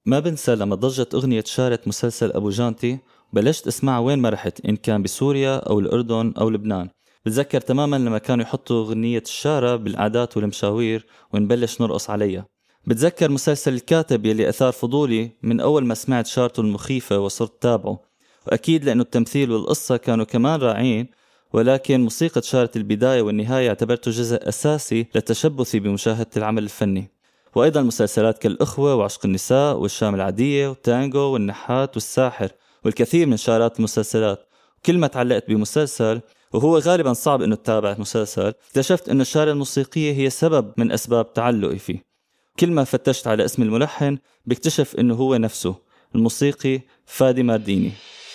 ما بنسى لما ضجت أغنية شارة مسلسل أبو جانتي، بلشت اسمعها وين ما رحت، إن كان بسوريا أو الأردن أو لبنان. بتذكر تماما لما كانوا يحطوا أغنية الشارة بالعادات والمشاوير ونبلش نرقص عليها. بتذكر مسلسل الكاتب يلي أثار فضولي من أول ما سمعت شارته المخيفة وصرت تابعه، وأكيد لأنه التمثيل والقصة كانوا كمان رائعين، ولكن موسيقى شارة البداية والنهاية اعتبرته جزء أساسي لتشبثي بمشاهدة العمل الفني. وأيضا مسلسلات كالأخوة وعشق النساء والشام العادية والتانجو والنحات والساحر والكثير من شارات المسلسلات. كل ما تعلقت بمسلسل، وهو غالبا صعب أنه تتابع مسلسل، اكتشفت أنه الشارة الموسيقية هي سبب من أسباب تعلقي فيه. كل ما فتشت على اسم الملحن بكتشف أنه هو نفسه الموسيقي فادي مارديني.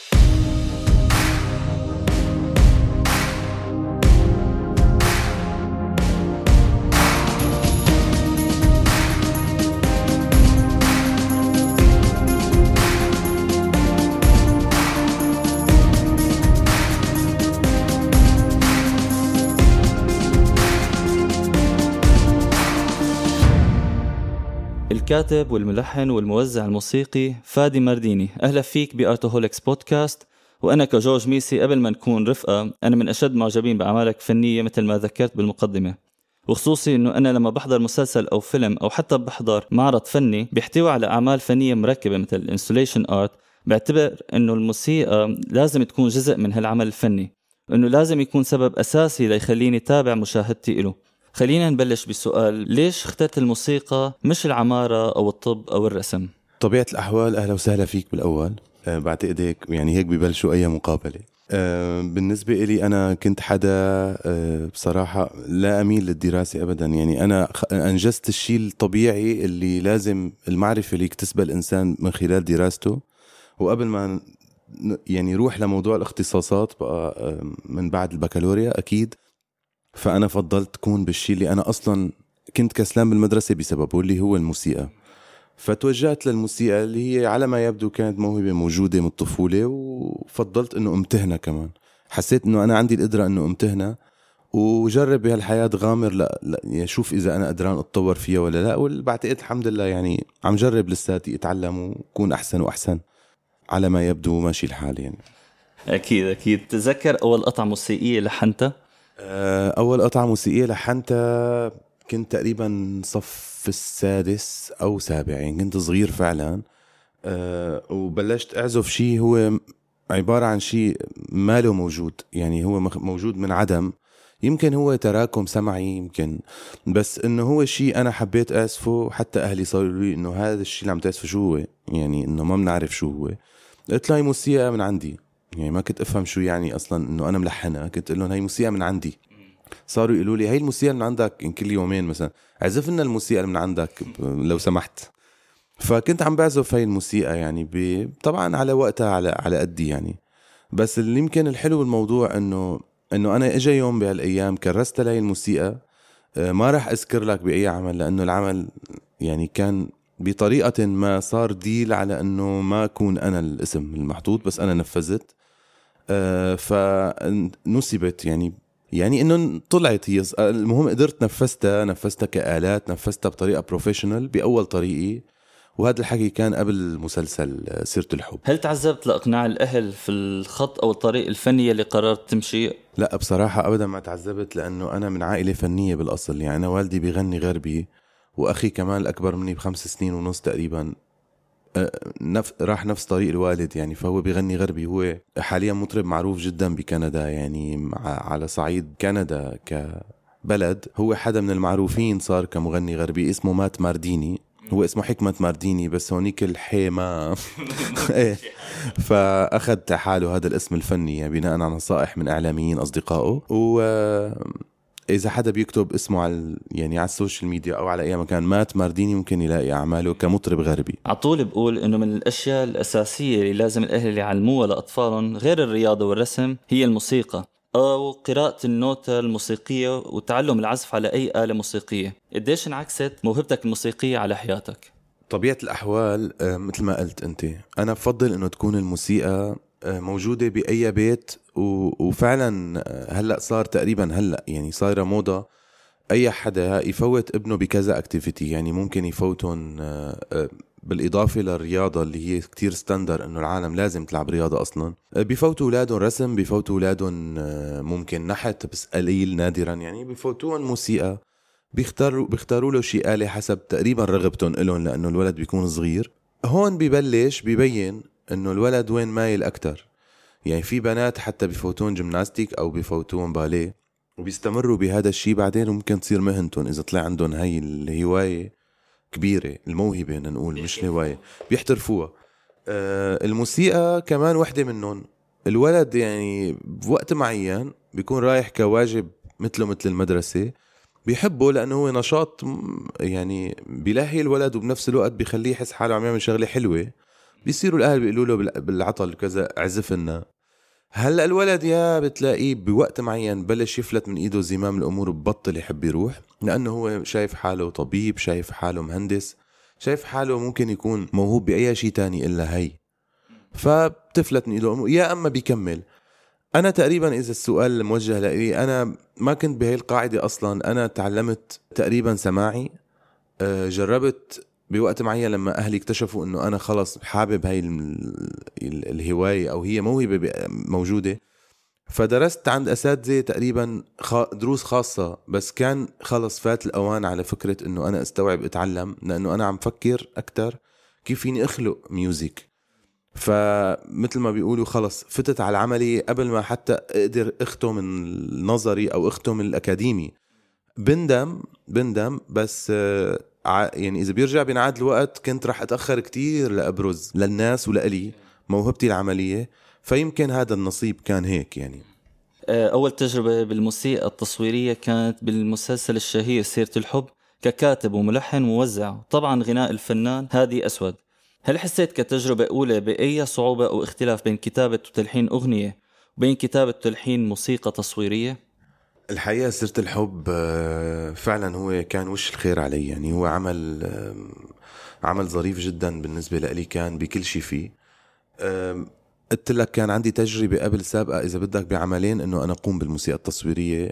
الكاتب والملحن والموزع الموسيقي فادي مارديني. أهلا فيك بأرتوهوليكس بودكاست. وأنا كجورج ميسي قبل ما نكون رفقة، أنا من أشد معجبين بأعمالك فنية مثل ما ذكرت بالمقدمة، وخصوصي أنه أنا لما بحضر مسلسل أو فيلم أو حتى بحضر معرض فني بيحتوي على أعمال فنية مركبة مثل الانستوليشن آرت، بعتبر أنه الموسيقى لازم تكون جزء من هالعمل الفني، أنه لازم يكون سبب أساسي ليخليني تابع مشاهدتي إله. خلينا نبلش بسؤال، ليش اخترت الموسيقى مش العمارة أو الطب أو الرسم؟ طبيعة الأحوال، أهلا وسهلا فيك بالأول. بعتقد هيك ببلشوا أي مقابلة. بالنسبة إلي أنا كنت حدا بصراحة لا أميل للدراسة أبدا. يعني أنا أنجزت الشيء الطبيعي اللي لازم، المعرفة اللي يكتسبها الإنسان من خلال دراسته. وقبل ما يعني روح لموضوع الاختصاصات بقى من بعد البكالوريا أكيد، فأنا فضلت كون بالشيء اللي أنا أصلا كنت كسلان بالمدرسة بسببه، اللي هو الموسيقى. فتوجهت للموسيقى اللي هي على ما يبدو كانت موهبة موجودة من الطفولة، وفضلت أنه أمتهنها كمان. حسيت أنه أنا عندي القدرة أنه أمتهنها وجرب بهالحياة غامر، لا شوف إذا أنا قدران أتطور فيها ولا لا. وبعتقد الحمد لله يعني عم جرب لساتي أتعلم وكون أحسن وأحسن، على ما يبدو ماشي الحال يعني. أكيد. تذكر أول قطعة موسيقية لحنتها؟ أول قطعة موسيقية لحنتها كنت تقريبا صف السادس أو سابع، يعني كنت صغير فعلا. وبلشت أعزف شيء هو عبارة عن شيء ما له موجود، يعني هو موجود من عدم. يمكن هو تراكم سمعي يمكن، بس إنه هو شيء أنا حبيت أعزفه. حتى أهلي صاروا لي إنه هذا الشيء اللي عم تعزفه شو هو، يعني إنه ما بنعرف شو هو. قلت له هاي موسيقى من عندي، يعني ما كنت أفهم شو يعني أصلا إنه أنا ملحنها. كنت أقول لهم هاي موسيقى من عندي. صاروا يقولوا لي هاي الموسيقى من عندك، إن كل يومين مثلا عزف لنا الموسيقى من عندك لو سمحت. فكنت عم بعزف هاي الموسيقى يعني طبعا على وقتها على قدي يعني. بس اللي يمكن الحلو بالموضوع إنه أنا إجا يوم بهالأيام كرست لهي الموسيقى. ما راح أذكر لك بأي عمل، لأنه العمل يعني كان بطريقة ما صار ديل على أنه ما أكون أنا الاسم المحطوط، بس أنا نفذت. فنسبت يعني انه طلعت هي. المهم قدرت نفذتها كآلات، نفذتها بطريقة بروفيشنال بأول طريقي. وهذا الحكي كان قبل مسلسل سيرة الحب. هل تعذبت لإقناع الأهل في الخط أو الطريق الفنية اللي قررت تمشي؟ لا بصراحة أبدا ما تعذبت، لأنه أنا من عائلة فنية بالأصل. يعني أنا والدي بيغني غربي، وأخي كمان الأكبر مني ب5 سنين ونص تقريبا راح نفس طريق الوالد يعني. فهو بيغني غربي، هو حاليا مطرب معروف جدا بكندا. يعني على صعيد كندا كبلد هو حدا من المعروفين، صار كمغني غربي. اسمه مات مارديني، هو اسمه حكمة مارديني بس هونيك الحيمة. فأخذ حاله هذا الاسم الفني يعني بناء على نصائح من إعلاميين أصدقائه. إذا حدا بيكتب اسمه على السوشيال ميديا أو على أي مكان مات مارديني، ممكن يلاقي أعماله كمطرب غربي. عطول بقول إنه من الأشياء الأساسية اللي لازم الأهل يعلموها لأطفالهم غير الرياضة والرسم هي الموسيقى أو قراءة النوتة الموسيقية وتعلم العزف على أي آلة موسيقية. قديش انعكست موهبتك الموسيقية على حياتك؟ طبيعة الأحوال مثل ما قلت أنت، أنا بفضل إنه تكون الموسيقى موجودة بأي بيت. وفعلا هلأ صار تقريبا يعني صايرة موضة أي حدا يفوت ابنه بكذا اكتيفيتي. يعني ممكن يفوتون بالإضافة للرياضة اللي هي كتير ستاندر إنه العالم لازم تلعب رياضة أصلا. بيفوتوا أولادهم رسم، بيفوتوا أولادهم ممكن نحت بس قليل نادرا، يعني بيفوتوهم موسيقى، بيختاروا له شيء آلي حسب تقريبا رغبتهم إلهم، لأنه الولد بيكون صغير. هون بيبين إنه الولد وين مايل أكتر. يعني في بنات حتى بيفوتون جيمناستيك أو بيفوتون باليه وبيستمروا بهذا الشيء بعدين، وممكن تصير مهنتهم إذا طلع عندهم هاي الهواية كبيرة، الموهبة نقول مش الهواية، بيحترفوها. الموسيقى كمان وحدة منهم. الولد يعني بوقت معين بيكون رايح كواجب مثل المدرسة، بيحبه لأنه هو نشاط يعني بيلهي الولد، وبنفس الوقت بيخليه يحس حاله عم يعمل شغلة حلوة. بيصيروا الأهل بيقولوا له بالعطل كذا عزف لنا. هلأ الولد يا بتلاقيه بوقت معين بلش يفلت من ايده زمام الامور، ببطل يحب يروح، لانه هو شايف حاله طبيب، شايف حاله مهندس، شايف حاله ممكن يكون موهوب بأي شيء تاني إلا هي، فبتفلت من ايده الامور، يا اما بيكمل. انا تقريبا اذا السؤال موجه لي، انا ما كنت بهي القاعدة اصلا. انا تعلمت تقريبا سماعي. جربت بوقت معين لما أهلي اكتشفوا أنه أنا خلص حابب هاي الهواية أو هي موهبة موجودة، فدرست عند أساتذة تقريبا دروس خاصة، بس كان خلص فات الأوان على فكرة أنه أنا أستوعب أتعلم، لأنه أنا عم فكر أكتر كيف فيني أخلق ميوزك. فمثل ما بيقولوا خلص فتت على العملي قبل ما حتى أقدر أختم النظري أو أختم الأكاديمي. بندم بس يعني إذا بيرجع بينعاد الوقت كنت رح أتأخر كتير لأبرز للناس ولألي موهبتي العملية، فيمكن هذا النصيب كان هيك يعني. أول تجربة بالموسيقى التصويرية كانت بالمسلسل الشهير سيرة الحب ككاتب وملحن وموزع، طبعا غناء الفنان هادي أسود. هل حسيت كتجربة أولى بأي صعوبة أو اختلاف بين كتابة وتلحين أغنية وبين كتابة وتلحين موسيقى تصويرية؟ الحقيقة سيرة الحب فعلا هو كان وش الخير علي، يعني هو عمل ظريف جدا بالنسبة لي، كان بكل شيء فيه. قلت لك كان عندي تجربة قبل سابقة إذا بدك بعملين إنه أنا أقوم بالموسيقى التصويرية،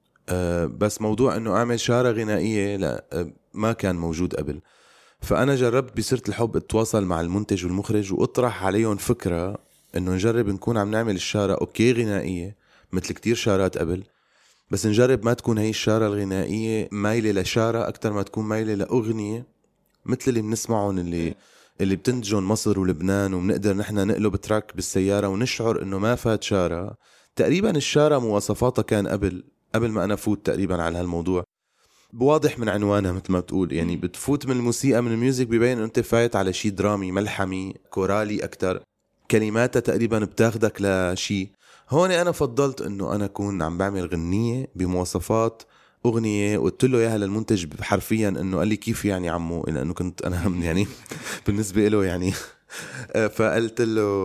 بس موضوع إنه أعمل شارة غنائية لا، ما كان موجود قبل. فأنا جربت بسيرة الحب اتواصل مع المنتج والمخرج وأطرح عليهم فكرة إنه نجرب نكون عم نعمل الشارة أوكي غنائية مثل كتير شارات قبل، بس نجرب ما تكون هي الشارة الغنائية مايلة لشارة أكتر ما تكون مايلة لأغنية مثل اللي بنسمعهم اللي بتنتجون مصر ولبنان، وبنقدر نحن نقلب تراك بالسيارة ونشعر إنه ما فات شارة. تقريبا الشارة مواصفاتها كان قبل ما أنا فوت تقريبا على هالموضوع بواضح من عنوانها مثل ما بتقول، يعني بتفوت من الموسيقى من الميوزك بيبين أنه أنت فايت على شيء درامي ملحمي كورالي أكتر، كلماتها تقريبا بتاخدك لشيء. هون أنا فضلت أنه أنا أكون عم بعمل غنية بمواصفات أغنية، وقلت له إياها للمنتج حرفيا أنه قال لي كيف يعني عمو، لأنه كنت أنا يعني بالنسبة له يعني فقلت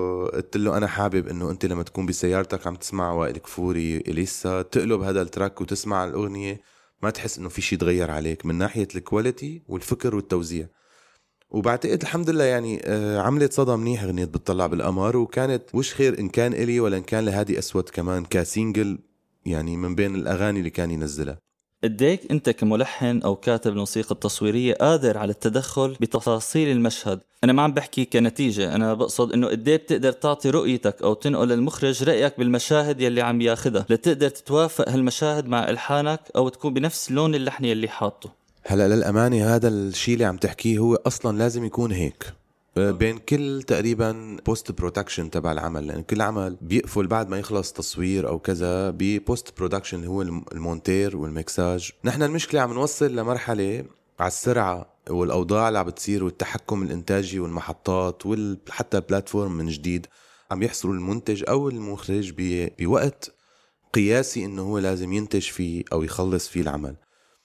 له أنا حابب أنه أنت لما تكون بسيارتك عم تسمع وائل كفوري إليسا تقلب هذا التراك وتسمع الأغنية ما تحس أنه في شيء تغير عليك من ناحية الكواليتي والفكر والتوزيع. وبعتقد الحمد لله يعني عملت صدى منيح غنية بتطلع بالقمر، وكانت وش خير إن كان إلي ولا إن كان لهادي أسود كمان كسينجل، يعني من بين الأغاني اللي كان ينزلها. قديك أنت كملحن أو كاتب الموسيقى التصويرية قادر على التدخل بتفاصيل المشهد؟ أنا ما عم بحكي كنتيجة، أنا بقصد إنه قديك بتقدر تعطي رؤيتك أو تنقل للمخرج رأيك بالمشاهد يلي عم ياخدها لتقدر تتوافق هالمشاهد مع إلحانك أو تكون بنفس لون اللحن يلي حاطه. هلأ للأمانة هذا الشيء اللي عم تحكيه هو أصلا لازم يكون هيك بين كل تقريبا بوست برودكشن تبع العمل، لأن كل عمل بيقفل بعد ما يخلص تصوير أو كذا ببوست برودكشن اللي هو المونتير والميكساج. نحن المشكلة عم نوصل لمرحلة على السرعة والأوضاع اللي عم بتصير والتحكم الإنتاجي والمحطات وحتى البلاتفورم من جديد عم يحصروا المنتج أو المخرج بوقت قياسي إنه هو لازم ينتج فيه أو يخلص فيه العمل.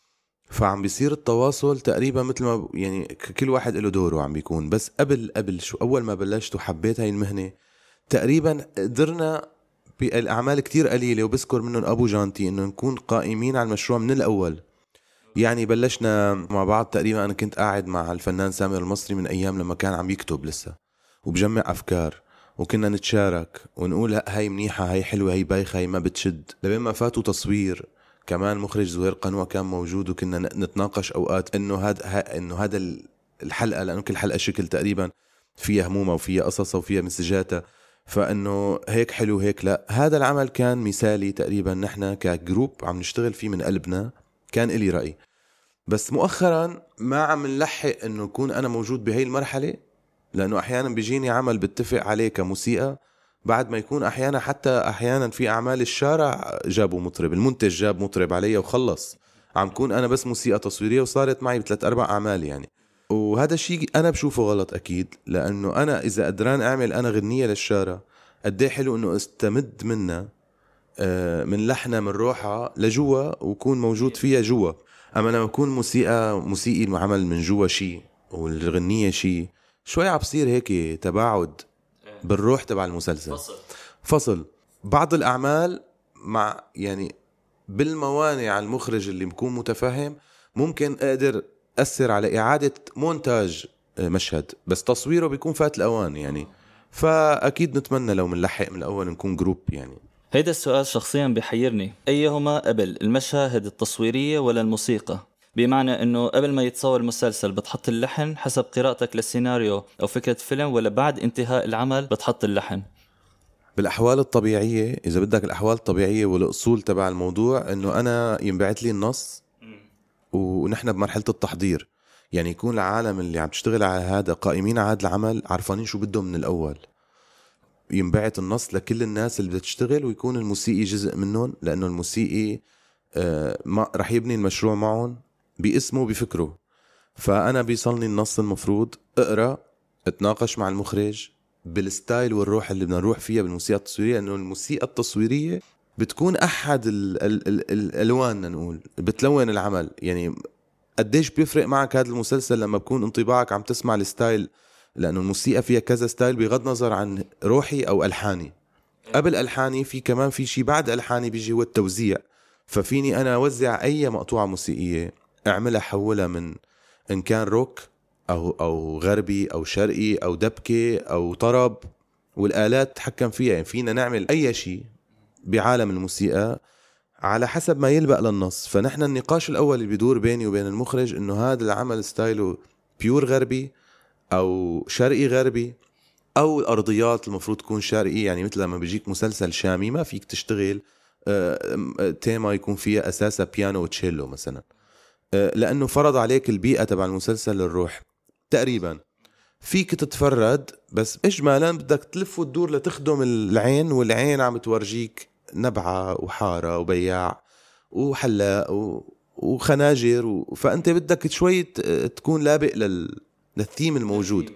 فعم بيصير التواصل تقريبا مثل ما يعني كل واحد له دوره عم بيكون. بس قبل شو أول ما بلشت وحبيت هاي المهنة تقريبا قدرنا بالأعمال كتير قليلة وبذكر منهم أبو جانتي إنه نكون قائمين على المشروع من الأول. يعني بلشنا مع بعض تقريبا، أنا كنت قاعد مع الفنان سامر المصري من أيام لما كان عم يكتب لسه وبجمع أفكار، وكنا نتشارك ونقول هاي منيحة هاي حلوة هاي بايخة هاي ما بتشد. لبين ما فاتوا تصوير كمان مخرج زهير قنوة كان موجود، وكنا نتناقش أوقات إنه هذا الحلقة، لأنه كل حلقة شكل تقريبا فيها همومة وفيها قصصة وفيها مسجاتها، فإنه هيك حلو هيك لا. هذا العمل كان مثالي تقريبا، نحن كجروب عم نشتغل فيه من قلبنا، كان إلي رأي. بس مؤخرا ما عم نلحق إنه يكون أنا موجود بهاي المرحلة، لأنه أحيانا بيجيني عمل بتفق عليه كموسيقى بعد ما يكون أحيانا في أعمال الشارع جابوا مطرب، المنتج جاب مطرب علي وخلص، عم كون أنا بس موسيقى تصويرية، وصارت معي ب3-4 أعمال يعني. وهذا الشيء أنا بشوفه غلط أكيد، لأنه أنا إذا قدران أعمل أنا غنية للشارع، قد ايه حلو إنه استمد منها، من لحنها من روحها لجوا وكون موجود فيها جوا. أما لما يكون موسيقي معمل من جوا شيء والغنية شيء، شوي عبصير هيك تباعد بالروح تبع المسلسل، فصل. بعض الأعمال مع يعني بالموانع على المخرج اللي بكون متفهم، ممكن أقدر أثر على إعادة مونتاج مشهد، بس تصويره بيكون فات الأوان يعني. فأكيد نتمنى لو منلحق من الأول نكون جروب يعني. هيدا السؤال شخصيا بيحيرني، أيهما قبل، المشاهد التصويرية ولا الموسيقى؟ بمعنى أنه قبل ما يتصور المسلسل بتحط اللحن حسب قراءتك للسيناريو أو فكرة فيلم، ولا بعد انتهاء العمل بتحط اللحن؟ بالأحوال الطبيعية، إذا بدك الأحوال الطبيعية والأصول تبع الموضوع، إنه أنا ينبعت لي النص ونحن بمرحلة التحضير، يعني يكون العالم اللي عم تشتغل على هذا قائمين على هذا العمل عارفانين شو بدهم من الأول، ينبعت النص لكل الناس اللي بتشتغل، ويكون الموسيقي جزء منهم، لأنه الموسيقي رح يبني المشروع معهم باسمه بفكره. فأنا بيصلني النص، المفروض أقرأ، اتناقش مع المخرج بالستايل والروح اللي بدنا نروح فيها بالموسيقى التصويرية، لأنه الموسيقى التصويرية بتكون أحد الألوان نقول بتلون العمل. يعني قديش بيفرق معك هذا المسلسل لما بكون انطباعك عم تسمع الستايل، لأنه الموسيقى فيها كذا ستايل بغض نظر عن روحي أو ألحاني. قبل ألحاني في كمان في شيء بعد ألحاني بيجي هو التوزيع. ففيني أنا أوزع أي مقطوعة موسيقية، أعملها حولها من إن كان روك أو غربي أو شرقي أو دبكة أو طرب، والآلات تحكم فيها. يعني فينا نعمل أي شيء بعالم الموسيقى على حسب ما يلبق للنص. فنحن النقاش الأول اللي بيدور بيني وبين المخرج إنه هذا العمل ستايله بيور غربي أو شرقي غربي، أو الأرضيات المفروض تكون شرقي. يعني مثل لما بيجيك مسلسل شامي ما فيك تشتغل تيما يكون فيها أساسا بيانو وتشيلو مثلا، لأنه فرض عليك البيئة تبع المسلسل الروح تقريبا. فيك تتفرد بس إجمالا بدك تلف وتدور لتخدم العين، والعين عم تورجيك نبعة وحارة وبياع وحلاق وخناجر فأنت بدك شوي تكون لابق للثيم الموجود.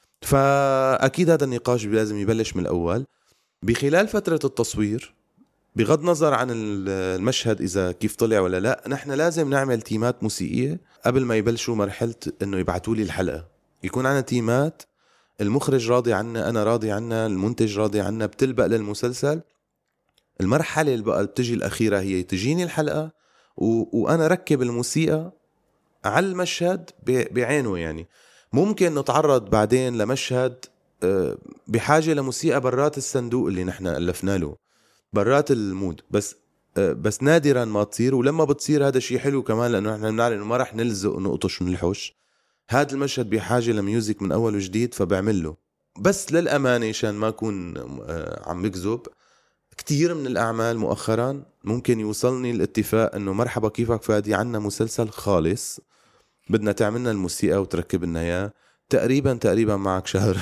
فأكيد هذا النقاش لازم يبلش من الأول بخلال فترة التصوير، بغض نظر عن المشهد إذا كيف طلع ولا لا. نحن لازم نعمل تيمات موسيقية قبل ما يبلشوا مرحلة إنه يبعتوا لي الحلقة. يكون عنا تيمات، المخرج راضي عنا، أنا راضي عنا، المنتج راضي عنا، بتلبق للمسلسل. المرحلة اللي بقى بتجي الأخيرة هي تجيني الحلقة وأنا ركب الموسيقى على المشهد بعينه. يعني ممكن نتعرض بعدين لمشهد بحاجة لموسيقى برات الصندوق اللي نحن ألفنا له، برات المود، بس نادرا ما تصير. ولما بتصير هذا شيء حلو كمان، لأنه نحن بنعرف إنه ما رح نلزق ونقطش ونلحش. هذا المشهد بحاجة لميوزك من أول وجديد، فبعمل له. بس للأمانة عشان ما أكون عم بكذب، كتير من الأعمال مؤخرا ممكن يوصلني الاتفاق إنه مرحبا كيفك فادي، عنا مسلسل خالص بدنا تعملنا الموسيقى وتركب لنا إياه تقريبا معك شهر.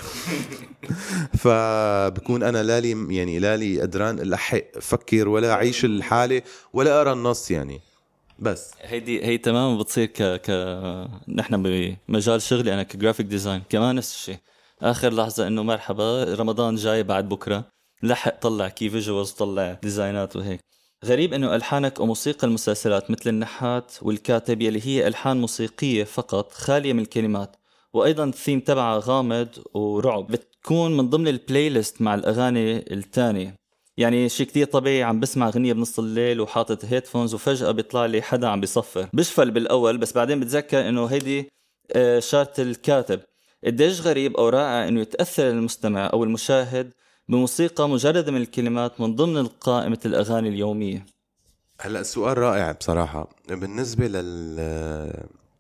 فبكون أنا لالي قدران الحق فكر ولا أعيش الحالة ولا أرى النص يعني. بس هي تماما بتصير نحن بمجال شغلي أنا كجرافيك ديزاين كمان نفس الشيء. آخر لحظة إنه مرحبا رمضان جاي بعد بكرة، لحق طلع كي فيجوالز، طلع ديزاينات وهيك. غريب إنه ألحانك وموسيقى المسلسلات مثل النحات والكاتب يلي هي ألحان موسيقية فقط خالية من الكلمات، وأيضا الثيم تبعها غامض ورعب، بتكون من ضمن البلاي ليست مع الأغاني التانية. يعني شيء كتير طبيعي، عم بسمع أغنية بنص الليل وحاطط هيدفونز وفجأة بيطلع لي حدا عم بيصفر، بشفل بالأول بس بعدين بتذكر إنه هيدي شارة الكاتب. قديش غريب أو رائع إنه يتأثر المستمع أو المشاهد بموسيقى مجرد من الكلمات من ضمن قائمة الأغاني اليومية. هلأ السؤال رائع بصراحة. بالنسبة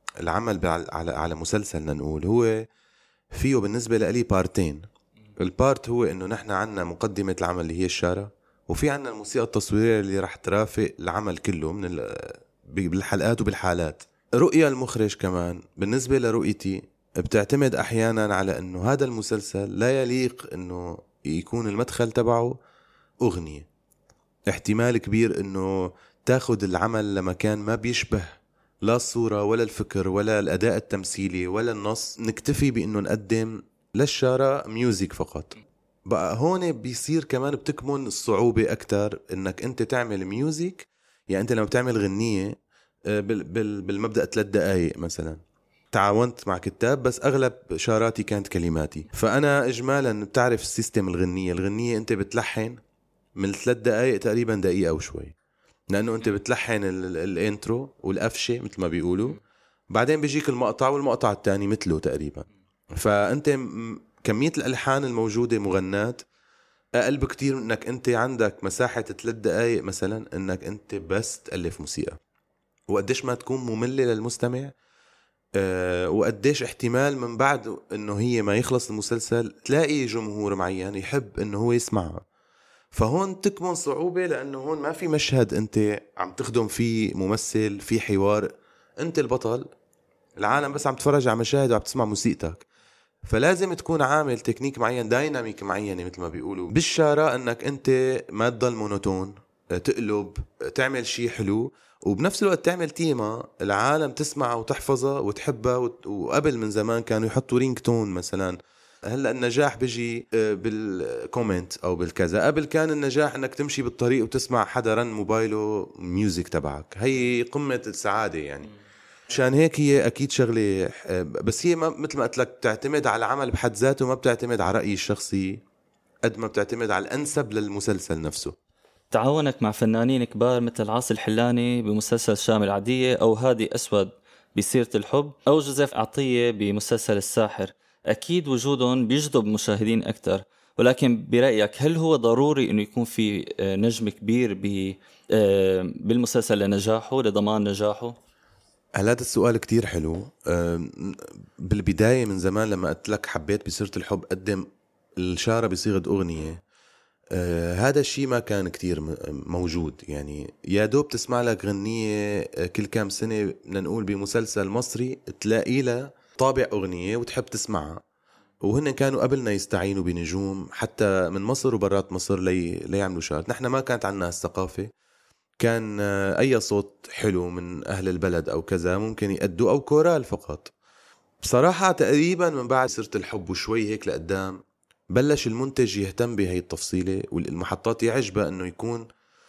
العمل على مسلسل نقول هو فيه بالنسبة لي بارتين. البارت هو انه نحن عنا مقدمة العمل اللي هي الشارة، وفي عنا الموسيقى التصويرية اللي رح ترافق العمل كله بالحلقات وبالحالات. رؤية المخرج كمان بالنسبة لرؤيتي بتعتمد احيانا على انه هذا المسلسل لا يليق انه يكون المدخل تبعه اغنية. احتمال كبير انه تاخد العمل لمكان ما بيشبه لا الصورة ولا الفكر ولا الاداء التمثيلي ولا النص، نكتفي بانه نقدم للشارع ميوزك فقط. بقى هون بيصير كمان بتكمن الصعوبة اكتر انك انت تعمل ميوزك. يعني انت لما بتعمل غنية بالمبدأ 3 دقايق مثلا، تعاونت مع كتاب بس اغلب شاراتي كانت كلماتي، فانا اجمالا بتعرف السيستم الغنية انت بتلحن من 3 دقايق تقريبا دقيقة وشوي، لانه انت بتلحن الانترو والقفشة مثل ما بيقولوا، بعدين بيجيك المقطع والمقطع الثاني مثله تقريبا. فانت كمية الالحان الموجودة مغنات اقل بكتير من انك انت عندك مساحة 3 دقايق مثلا انك انت بس تألف موسيقى. وقديش ما تكون مملة للمستمع، وقديش احتمال من بعد انه هي ما يخلص المسلسل تلاقي جمهور معين يحب انه هو يسمعها. فهون تكمن صعوبة، لانه هون ما في مشهد انت عم تخدم فيه ممثل، في حوار، انت البطل، العالم بس عم تفرج على مشاهد وعم تسمع موسيقتك. فلازم تكون عامل تكنيك معين، دايناميك معينة مثل ما بيقولوا بالشارع، انك انت ما تضل مونوتون، تقلب، تعمل شيء حلو، وبنفس الوقت تعمل تيمة العالم تسمعها وتحفظها وتحبها. وقبل من زمان كانوا يحطوا رينج تون مثلا، هلأ النجاح بيجي بالكومنت أو بالكذا. قبل كان النجاح أنك تمشي بالطريق وتسمع حدا رن موبايله ميوزك تبعك، هي قمة السعادة يعني. مشان هيك هي أكيد شغلة، بس هي مثل ما قلت لك بتعتمد على العمل بحد ذاته، ما بتعتمد على رأيي الشخصي قد ما بتعتمد على الأنسب للمسلسل نفسه. تعاونك مع فنانين كبار مثل عاصي الحلاني بمسلسل شام العادية، أو هادي أسود بسيرة الحب، أو جوزيف عطية بمسلسل الساحر، أكيد وجودهم بيجذب مشاهدين أكتر. ولكن برأيك هل هو ضروري أنه يكون في نجم كبير بالمسلسل لنجاحه، لضمان نجاحه؟ هذا السؤال كتير حلو. بالبداية من زمان لما قلت لك حبيت بسيرة الحب قدم الشارة بصيغة أغنية، هذا الشيء ما كان كتير موجود. يعني يا دوب تسمع لك غنية كل كام سنة، بدنا نقول بمسلسل مصري تلاقي له طابع أغنية وتحب تسمعها. وهن كانوا قبلنا يستعينوا بنجوم حتى من مصر وبرات مصر ليعملوا شارات. نحن ما كانت عنا الثقافة، كان أي صوت حلو من أهل البلد أو كذا ممكن يأدوا، أو كورال فقط. بصراحة تقريبا من بعد سيرة الحب وشوي هيك لقدام بلش المنتج يهتم بهي التفصيلة، والمحطات يعجبها أنه يكون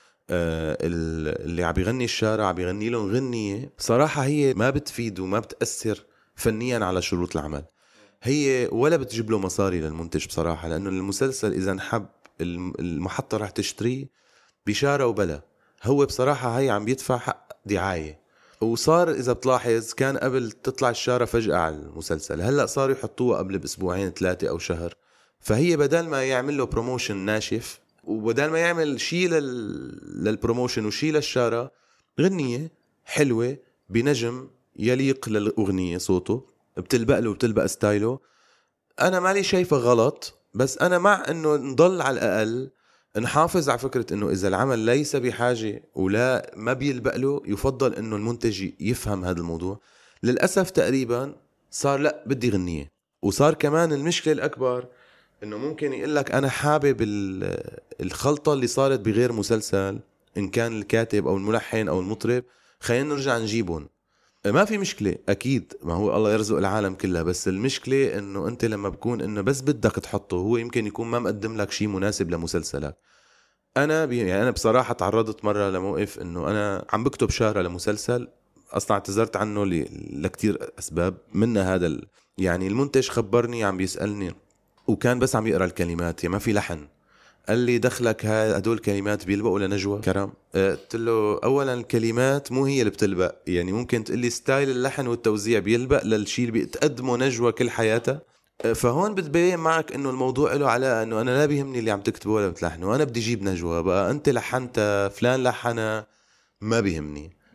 اللي عم يغني الشارع عم يغني لهم غنية صراحة هي ما بتفيد وما بتأثر فنيا على شروط العمل، هي ولا بتجيب له مصاري للمنتج بصراحة. لأنه المسلسل إذا نحب المحطة رح تشتريه بشارة وبلا، هو بصراحة هي عم بيدفع حق دعاية. وصار إذا بتلاحظ كان قبل تطلع الشارة فجأة على المسلسل، هلأ صاروا يحطوها قبل بأسبوعين 3 أو شهر. فهي بدل ما يعمل له بروموشن ناشف، وبدل ما يعمل شيء للبروموشن وشيء للشارة، غنية حلوة بنجم يليق للأغنية، صوته بتلبق له وبتلبق ستايله، أنا مالي شايفة غلط. بس أنا مع أنه نضل على الأقل نحافظ على فكرة أنه إذا العمل ليس بحاجة ولا ما بيلبق له، يفضل أنه المنتج يفهم هذا الموضوع. للأسف تقريبا صار لا بدي غنية. وصار كمان المشكلة الأكبر أنه ممكن يقولك أنا حابب الخلطة اللي صارت بغير مسلسل، إن كان الكاتب أو الملحن أو المطرب، خلينا نرجع نجيبهم. ما في مشكلة أكيد، ما هو الله يرزق العالم كلها، بس المشكلة إنه أنت لما بكون إنه بس بدك تحطه، هو يمكن يكون ما مقدم لك شيء مناسب لمسلسلك. يعني أنا بصراحة تعرضت مرة لموقف إنه أنا عم بكتب شارة لمسلسل، أصلا اعتذرت عنه لكتير أسباب، منها هذا يعني المنتج خبرني عم بيسألني وكان بس عم يقرأ الكلمات، يعني ما في لحن. قال لي دخلك هدول الكلمات بيلبقوا لنجوى كرم؟ قلت له اولا الكلمات مو هي اللي بتلبق، يعني ممكن تقول لي ستايل اللحن والتوزيع بيلبق للشيء اللي بتقدمه نجوى كل حياتها. فهون بتبين معك انه الموضوع له علاقه انه انا لا بيهمني اللي عم تكتبه ولا بتلحنه، وانا بدي اجيب نجوى. بقى انت لحنت فلان لحنها ما بيهمني،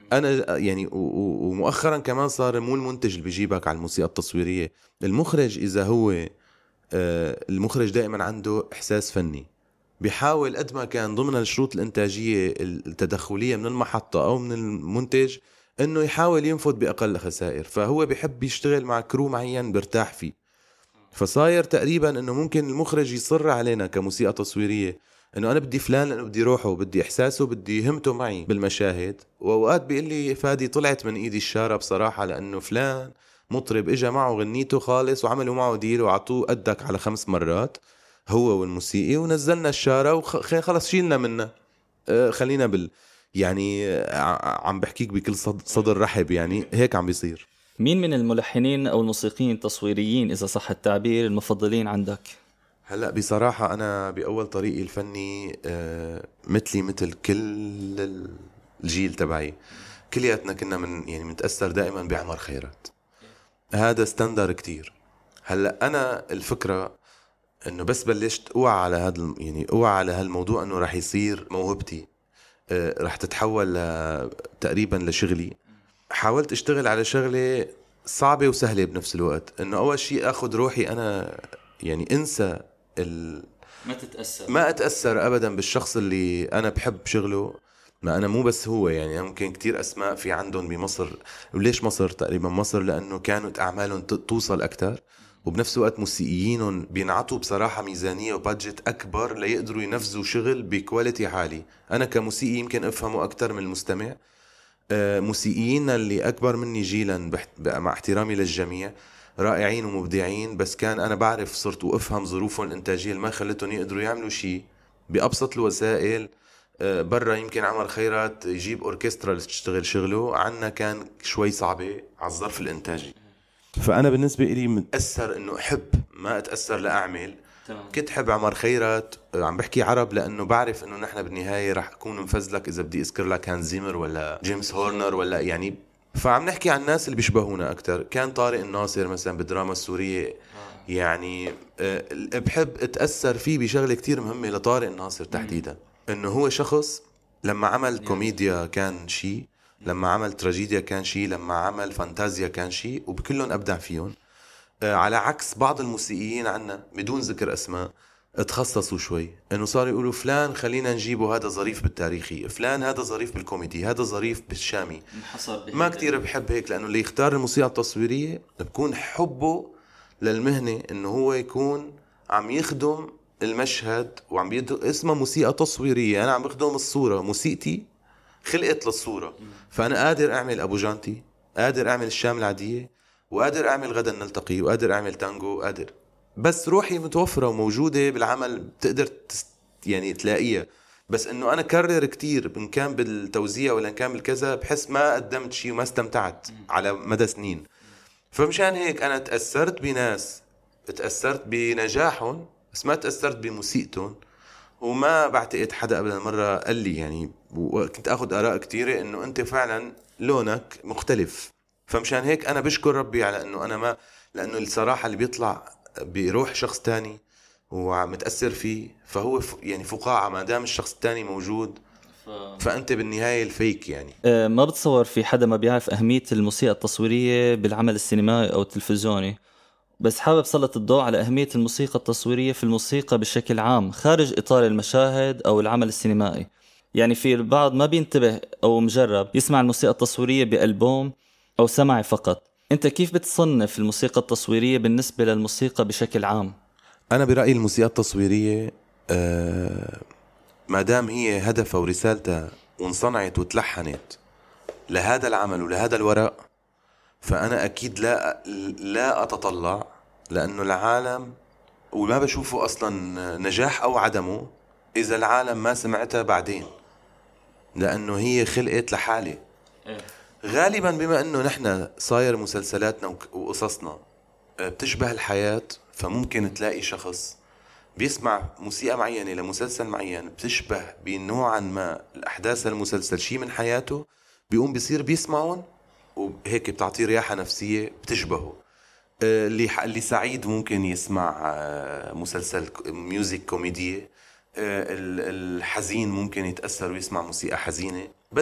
أنا يعني ومؤخرا كمان صار مو المنتج اللي بيجيبك على الموسيقى التصويرية، المخرج. إذا هو المخرج دائما عنده إحساس فني، بيحاول قد ما كان ضمن الشروط الإنتاجية التدخلية من المحطة أو من المنتج إنه يحاول ينفذ بأقل خسائر. فهو بيحب يشتغل مع كرو معين برتاح فيه. فصاير تقريبا إنه ممكن المخرج يصر علينا كموسيقى تصويرية إنه أنا بدي فلان لأنه بدي روحه وبدي إحساسه بدي همته معي بالمشاهد. وأوقات بيقول لي فادي طلعت من إيدي الشارة بصراحة، لأنه فلان مطرب إجا معه غنيته خالص وعملوا معه ديل وعطوه قدك على 5 مرات هو والموسيقي، ونزلنا الشارة وخلص شيلنا منه. خلينا يعني عم بحكيك بكل صدر رحب، يعني هيك عم بيصير. مين من الملحنين أو الموسيقيين التصويريين إذا صح التعبير المفضلين عندك؟ هلأ بصراحة أنا بأول طريقي الفني مثلي مثل كل الجيل تبعي كلياتنا كنا يعني متأثر دائما بعمر خيرات. هذا ستاندر كتير. هلأ أنا الفكرة إنه بس بلشت أوعى على يعني أوعى على هالموضوع إنه رح يصير موهبتي، رح تتحول تقريبا لشغلي. حاولت اشتغل على شغلة صعبة وسهلة بنفس الوقت. إنه أول شيء أخذ روحي أنا، يعني انسى ما أتأثر أبدا بالشخص اللي أنا بحب شغله. ما أنا مو بس هو، يعني ممكن كتير أسماء في عندهم بمصر. وليش مصر؟ تقريبا مصر لأنه كانت أعمالهم توصل أكتر، وبنفس الوقت موسيقيين بينعطوا بصراحة ميزانية وبادجت أكبر ليقدروا ينفذوا شغل بكواليتي عالي. أنا كموسيقي يمكن أفهمه أكتر من المستمع. موسيقيين اللي أكبر مني جيلا مع احترامي للجميع رائعين ومبدعين، بس كان أنا بعرف صرت وأفهم ظروفهم الإنتاجية ما خلتهم يقدروا يعملوا شيء بأبسط الوسائل. برا يمكن عمر خيرات يجيب أوركسترا لتشتغل شغله، عنا كان شوي صعبة على الظرف الإنتاجي. فأنا بالنسبة إلي متأثر إنه أحب ما أتأثر لأعمل. كنت حب عمر خيرات، عم بحكي عرب لأنه بعرف إنه نحن بالنهاية رح أكون مفزلك إذا بدي أذكر لك هانز زيمر ولا جيمس هورنر ولا يعني. فعم نحكي عن الناس اللي بيشبهونا أكتر. كان طارق الناصر مثلا بالدراما السورية، يعني بحب أتأثر فيه بشغلة كتير مهمة لطارق الناصر تحديدا، إنه هو شخص لما عمل كوميديا كان شيء، لما عمل تراجيديا كان شيء، لما عمل فانتازيا كان شيء، وبكلهم أبدع فيهم. على عكس بعض الموسيقيين عنا بدون ذكر أسماء تخصصوا شوي، إنه صار يقولوا فلان خلينا نجيبه هذا ظريف بالتاريخي، فلان هذا ظريف بالكوميدي، هذا ظريف بالشامي. ما كتير بحب هيك، لأنه اللي يختار الموسيقى التصويرية بكون حبه للمهنة، إنه هو يكون عم يخدم المشهد وعم اسمها موسيقى تصويرية. أنا عم بخدم الصورة، موسيقتي خلقت للصورة. فأنا قادر أعمل أبو جانتي، قادر أعمل الشام العادية، وقادر أعمل غدا نلتقي، وقادر أعمل تانجو، قادر بس روحي متوفرة وموجودة بالعمل بتقدر يعني تلاقيها. بس إنه أنا كرر كتير إن كان بالتوزيع ولا إن كان بالكذا بحس ما قدمت شيء وما استمتعت على مدى سنين. فمشان هيك أنا تأثرت بناس، تأثرت بنجاحهم، بس ما تأثرت بموسيقتهم. وما بعتقد حدا قبل مرة قال لي يعني، وكنت أخذ آراء كتيرة إنه أنت فعلا لونك مختلف. فمشان هيك أنا بشكر ربي على إنه أنا ما، لأنه الصراحة اللي بيطلع بيروح شخص تاني ومتأثر فيه فهو يعني فقاعة، ما دام الشخص التاني موجود فأنت بالنهاية الفيك يعني. ما بتصور في حدا ما بيعرف أهمية الموسيقى التصويرية بالعمل السينمائي أو التلفزيوني، بس حابب سلط الضوء على أهمية الموسيقى التصويرية في الموسيقى بشكل عام خارج إطار المشاهد أو العمل السينمائي. يعني في البعض ما بينتبه أو مجرب يسمع الموسيقى التصويرية بألبوم أو سمعي فقط. أنت كيف بتصنف الموسيقى التصويرية بالنسبة للموسيقى بشكل عام؟ أنا برأيي الموسيقى التصويرية ما دام هي هدفها ورسالتها وانصنعت وتلحنت لهذا العمل ولهذا الوراء، فأنا أكيد لا أتطلع، لأنه العالم وما بشوفه أصلا نجاح أو عدمه إذا العالم ما سمعتها بعدين، لأنه هي خلقت لحالة. غالبا بما أنه نحن صاير مسلسلاتنا وقصصنا بتشبه الحياة، فممكن تلاقي شخص بيسمع موسيقى معينة لمسلسل معين بتشبه بنوعا ما الأحداث المسلسل شيء من حياته، بيقوم بيصير بيسمعون وهيك بتعطيه رياحة نفسية بتشبهه. اللي سعيد ممكن يسمع مسلسل ميوزك كوميدية، الحزين ممكن يتأثر ويسمع موسيقى حزينة. بس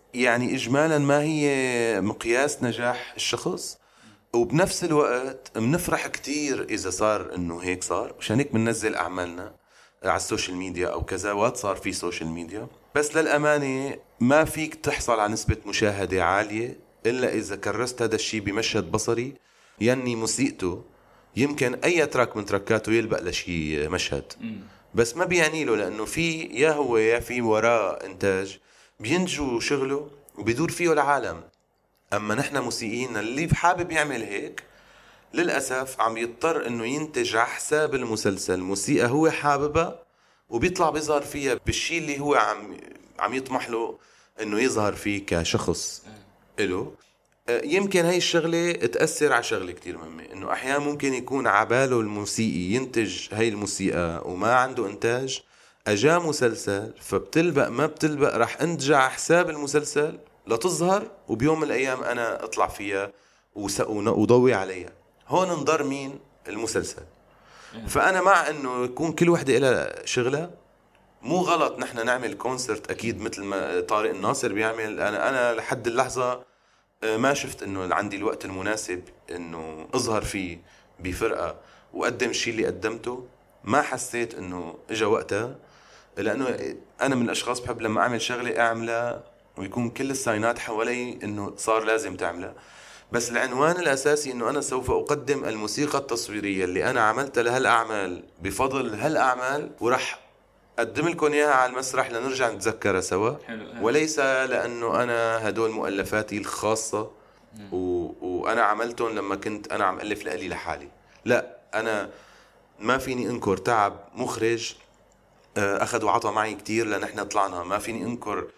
يعني إجمالا ما هي مقياس نجاح الشخص، وبنفس الوقت بنفرح كتير إذا صار إنه هيك صار. مشان هيك بننزل أعمالنا على السوشيال ميديا أو كذا، وقت صار في سوشيال ميديا. بس للأمانة ما فيك تحصل على نسبة مشاهدة عالية إلا إذا كرست هذا الشيء بمشهد بصري يعني موسيقته يمكن أي تراك من تراكاته يلبق لشي مشهد، بس ما بيعني له، لأنه في يا هو يا في وراء إنتاج بينجو شغله وبيدور فيه العالم. أما نحن موسيقيين اللي حابب يعمل هيك للأسف عم يضطر إنه ينتج على حساب المسلسل موسيقى هو حاببها، وبيطلع بيظهر فيها بالشي اللي هو عم يطمح له إنه يظهر فيه كشخص إله. يمكن هاي الشغلة تأثر على شغلة كتير مهمة، إنه أحيانا ممكن يكون عباله الموسيقي ينتج هاي الموسيقى وما عنده إنتاج، أجا مسلسل فبتلبق ما بتلبق رح أنتجع على حساب المسلسل لتظهر، وبيوم من الأيام أنا أطلع فيها وضوي عليها. هون انضر مين؟ المسلسل. فأنا مع إنه يكون كل وحدة إلها شغلة. مو غلط نحن نعمل كونسرت أكيد مثل ما طارق الناصر بيعمل. أنا لحد اللحظة ما شفت إنه عندي الوقت المناسب إنه أظهر فيه بفرقة وقدم الشيء اللي قدمته. ما حسيت إنه إجا وقتها، لأنه أنا من الأشخاص بحب لما أعمل شغلة أعملها ويكون كل الساينات حوالي إنه صار لازم تعملها. بس العنوان الأساسي إنه أنا سوف أقدم الموسيقى التصويرية اللي أنا عملتها لهالأعمال بفضل هالأعمال، ورح أقدم لكم إياها على المسرح لنرجع نتذكرها سوا. وليس لأنه أنا هدول مؤلفاتي الخاصة وأنا عملتهم لما كنت أنا عم ألف لألي لحالي. لا، أنا ما فيني أنكر تعب مخرج أخذ وعطى معي كتير لنحن طلعنا. ما فيني أنكر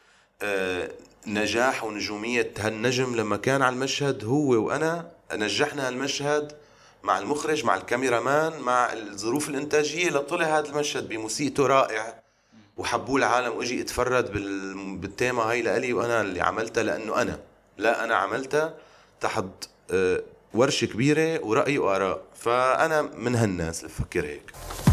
نجاح ونجومية هالنجم لما كان على المشهد هو وأنا نجحنا هالمشهد مع المخرج مع الكاميرامان مع الظروف الإنتاجية لطلع هذا المشهد بموسيقته رائع وحبوه العالم. وأجي اتفرد بالتيمة هاي لألي وأنا اللي عملتها، لأنه أنا عملتها تحت ورشة كبيرة ورأي وآراء. فأنا من هالناس اللي بفكر هيك.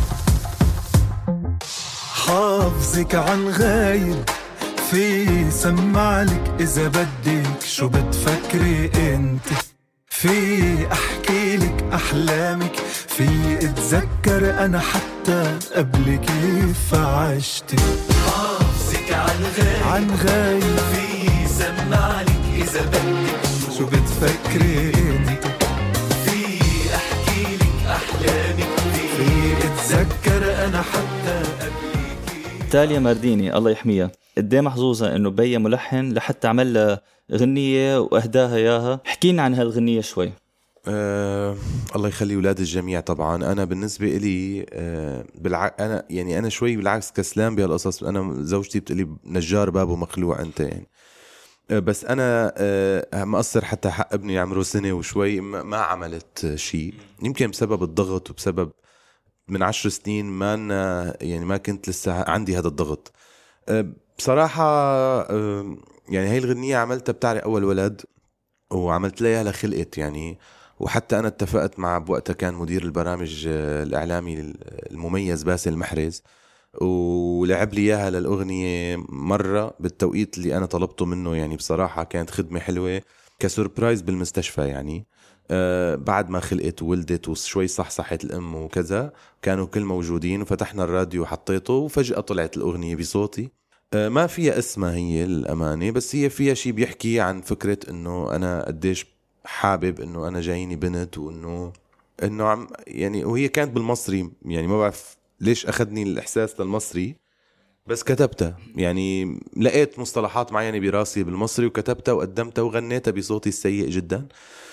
حافظك عن غايب في سمعلك إذا بدك شو بتفكري انت، في أحكي لك أحلامك، في أتذكر أنا حتى قبل كيف عشت. حافظك عن غايب في سمعلك إذا بدك شو بتفكري انت، في أحكي لك أحلامك، في أتذكر أنا حتى قبل. تاليا مارديني الله يحميها قديه محظوظة إنه بيا ملحن لحتى عمل لها غنية وأهداها إياها. حكينا عن هالغنية شوي. الله يخلي أولاد الجميع. طبعا أنا بالنسبة إلي أنا شوي بالعكس كسلان بهالقصص. أنا زوجتي بتقلي نجار بابه مخلوع أنت يعني. بس أنا مقصر حتى حق ابني عمره سنة وشوي ما عملت شيء، يمكن بسبب الضغط وبسبب من 10 سنين ما كنت لسه عندي هذا الضغط بصراحة. يعني هاي الغنية عملتها بتاعي أول ولد وعملت لها لخلقت يعني. وحتى أنا اتفقت مع بوقتها كان مدير البرامج الإعلامي المميز باسل المحرز، ولعب لي إياها للأغنية مرة بالتوقيت اللي أنا طلبته منه. يعني بصراحة كانت خدمة حلوة كسوربرايز بالمستشفى يعني. بعد ما خلقت وولدت وشوي صحت الأم وكذا كانوا كل موجودين، وفتحنا الراديو وحطيته وفجأة طلعت الأغنية بصوتي. ما فيها اسمها هي الأمانة، بس هي فيها شيء بيحكي عن فكرة إنه أنا قديش حابب إنه أنا جايني بنت، وإنه عم يعني. وهي كانت بالمصري يعني، ما بعرف ليش أخذني الإحساس للمصري، بس كتبتها يعني. لقيت مصطلحات معينة براسي بالمصري وكتبتها وقدمتها وغنيتها بصوتي السيء جدا.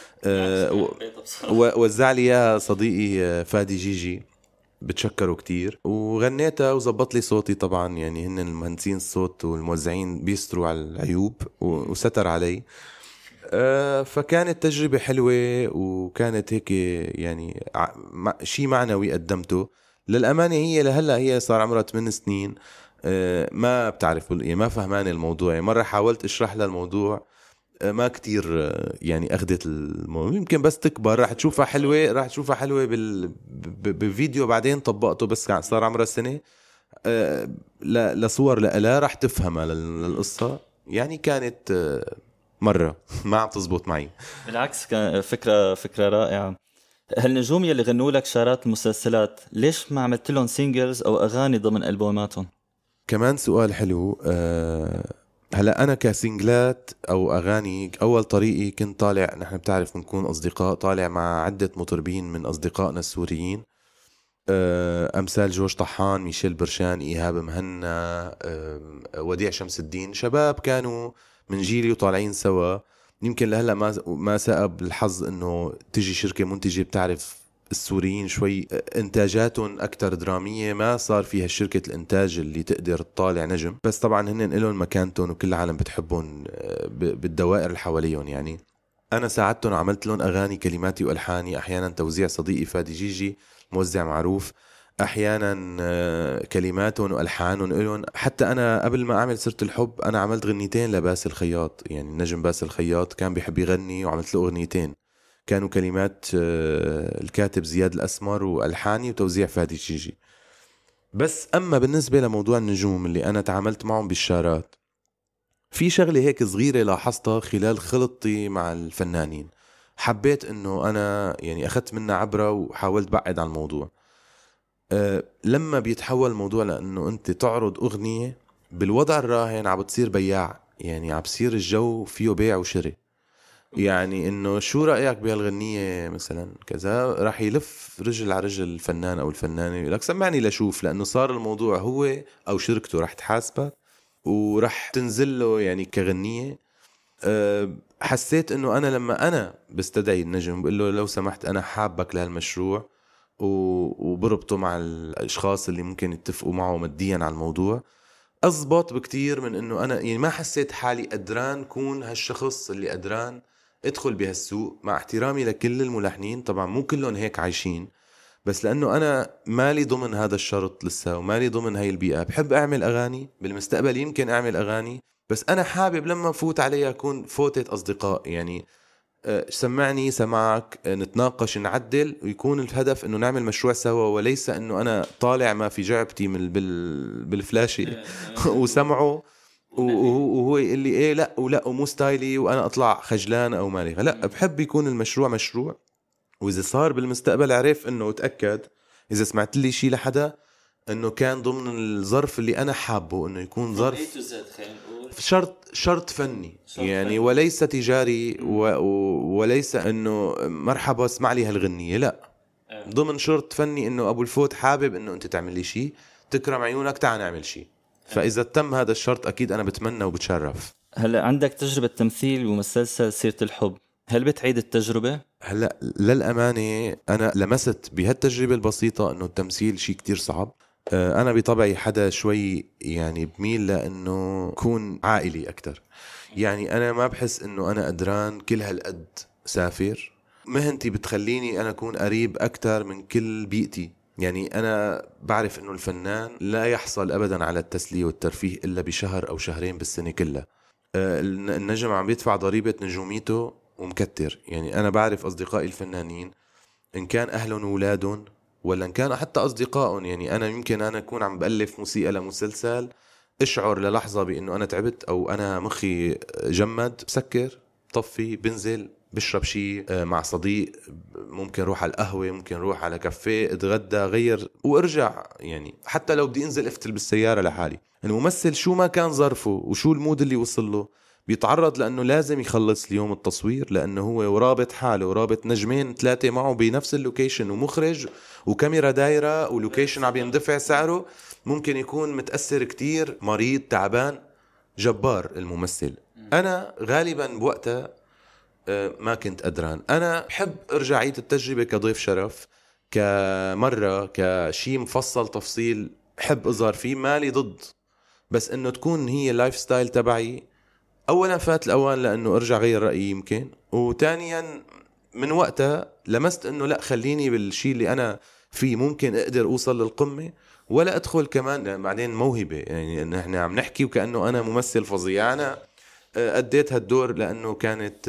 ووزع لي يا صديقي فادي جيجي، بتشكروا كتير، وغنيتها وزبط لي صوتي. طبعا يعني هن المهندسين الصوت والموزعين بيستروا على العيوب وستر علي. فكانت تجربة حلوة وكانت هيك يعني شيء معنوي قدمته. للأمانة هي لهلأ هي صار عمرها 8 سنين ما بتعرف ما فهمان الموضوع. مرة حاولت اشرح لها الموضوع ما كتير يعني أخذت الموضوع. يمكن بس تكبر راح تشوفها حلوة بالفيديو بعدين طبقته، بس صار عمرها سنة لصور لألا راح تفهمها للقصة. يعني كانت مرة ما عم تزبط معي. بالعكس كان فكرة رائعة. هالنجوم يلي غنوا لك شارات المسلسلات ليش ما عملت لهم سينجلز أو أغاني ضمن ألبوماتهم؟ كمان سؤال حلو. هلا أنا كسينجلات أو أغاني أول طريقي كنت طالع، نحن بتعرف بنكون أصدقاء، طالع مع عدة مطربين من أصدقائنا السوريين، أمثال جورج طحان، ميشيل برشان، إيهاب مهنا، وديع شمس الدين، شباب كانوا من جيلي وطالعين سوا. يمكن لهلا ما سأب الحظ إنه تجي شركة منتجة، بتعرف السوريين شوي إنتاجاتهم أكتر درامية، ما صار فيها شركة الإنتاج اللي تقدر تطالع نجم، بس طبعا هن إلهم مكانتهم وكل العالم بتحبهم بالدوائر اللي حواليهم. يعني أنا ساعدتهم وعملت لهم أغاني كلماتي وألحاني، أحيانا توزيع صديقي فادي جيجي موزع معروف، أحيانا كلماتهم وألحانهم إلهم. حتى أنا قبل ما أعمل سيرة الحب أنا عملت غنيتين لباسل الخياط، يعني النجم باسل الخياط كان بيحب يغني وعملت له أغنيتين كانوا كلمات الكاتب زياد الأسمر وألحاني وتوزيع فادي جيجي. بس أما بالنسبة لموضوع النجوم اللي أنا تعاملت معهم بالشارات، في شغلة هيك صغيرة لاحظتها خلال خلطتي مع الفنانين، حبيت انه انا يعني اخذت منها عبرة وحاولت بعد عن الموضوع. لما بيتحول الموضوع لانه انت تعرض اغنية بالوضع الراهن، عم بتصير بياع، يعني عم بصير الجو فيه بيع وشراء. يعني انه شو رأيك بهالغنية مثلا كذا، راح يلف رجل على رجل الفنان او الفنانة يقول لك سمعني لشوف، لانه صار الموضوع هو او شركته راح تحاسبك ورح تنزل له يعني كغنية. حسيت انه انا لما انا بستدعي النجم بقول له لو سمحت انا حابك لهالمشروع وبربطه مع الاشخاص اللي ممكن يتفقوا معه ماديا على الموضوع، اضبط بكتير من انه انا يعني ما حسيت حالي قدران كون هالشخص اللي قدران ادخل بهالسوق. مع احترامي لكل الملحنين طبعا مو كلهم هيك عايشين، بس لأنه أنا مالي ضمن هذا الشرط لسه ومالي ضمن هاي البيئة، بحب أعمل أغاني بالمستقبل، يمكن أعمل أغاني، بس أنا حابب لما فوت عليها أكون فوتة أصدقاء. يعني سمعني سمعك، نتناقش نعدل، ويكون الهدف أنه نعمل مشروع سوا، وليس أنه أنا طالع ما في جعبتي من بالفلاشي وسمعه وهو يقول لي إيه لا ولا ومو ستايلي وأنا أطلع خجلان أو مالي. لا، بحب يكون المشروع مشروع، وإذا صار بالمستقبل عرف إنه اتأكد إذا سمعت لي شيء لحدا إنه كان ضمن الظرف اللي أنا حابه، إنه يكون ظرف شرط فني يعني وليس تجاري وليس إنه مرحبا اسمع لي هالغنية، لا، ضمن شرط فني إنه أبو الفوت حابب إنه أنت تعمل لي شيء، تكرم عيونك تعال نعمل شيء. فإذا تم هذا الشرط أكيد أنا بتمنى وبتشرف. هلا عندك تجربة تمثيل ومسلسل سيرة الحب، هل بتعيد التجربة؟ هلأ للأمانة أنا لمست بهالتجربة البسيطة أنه التمثيل شيء كتير صعب. أنا بطبعي حدا شوي يعني بميل لأنه كون عائلي أكتر، يعني أنا ما بحس أنه أنا قدران كل هالقد سافر. مهنتي بتخليني أنا أكون قريب أكتر من كل بيئتي. يعني أنا بعرف أنه الفنان لا يحصل أبدا على التسلية والترفيه إلا بشهر أو شهرين بالسنة كلها. النجم عم بيدفع ضريبة نجوميته ومكتر. يعني أنا بعرف أصدقائي الفنانين إن كان أهلهم وولادهم ولا إن كان حتى أصدقائهم، يعني أنا يمكن أنا أكون عم بألف موسيقى لمسلسل، أشعر للحظة بأنه أنا تعبت أو أنا مخي جمد، بسكر طفي بنزل بشرب شيء مع صديق، ممكن روح على القهوة، ممكن روح على كافيه، اتغدى غير وارجع. يعني حتى لو بدي انزل افتل بالسيارة لحالي. الممثل شو ما كان ظرفه وشو المود اللي وصل له بيتعرض لأنه لازم يخلص اليوم التصوير، لأنه هو ورابط حاله ورابط نجمين 3 معه بنفس اللوكيشن ومخرج وكاميرا دايرة ولوكيشن عم يندفع سعره، ممكن يكون متأثر كتير، مريض تعبان، جبار الممثل. أنا غالبا بوقتها ما كنت قدران. أنا بحب أرجع عيد التجربة كضيف شرف، كمرة، كشي مفصل تفصيل بحب أظهر فيه، مالي ضد، بس إنه تكون هي اللايف ستايل تبعي. أولا فات الأوان لأنه أرجع غير رأيي يمكن، وثانيا من وقتها لمست إنه لا، خليني بالشي اللي أنا فيه، ممكن أقدر أوصل للقمة ولا أدخل كمان بعدين موهبة. يعني نحن عم نحكي وكأنه أنا ممثل فظيع. أنا أديت هالدور لأنه كانت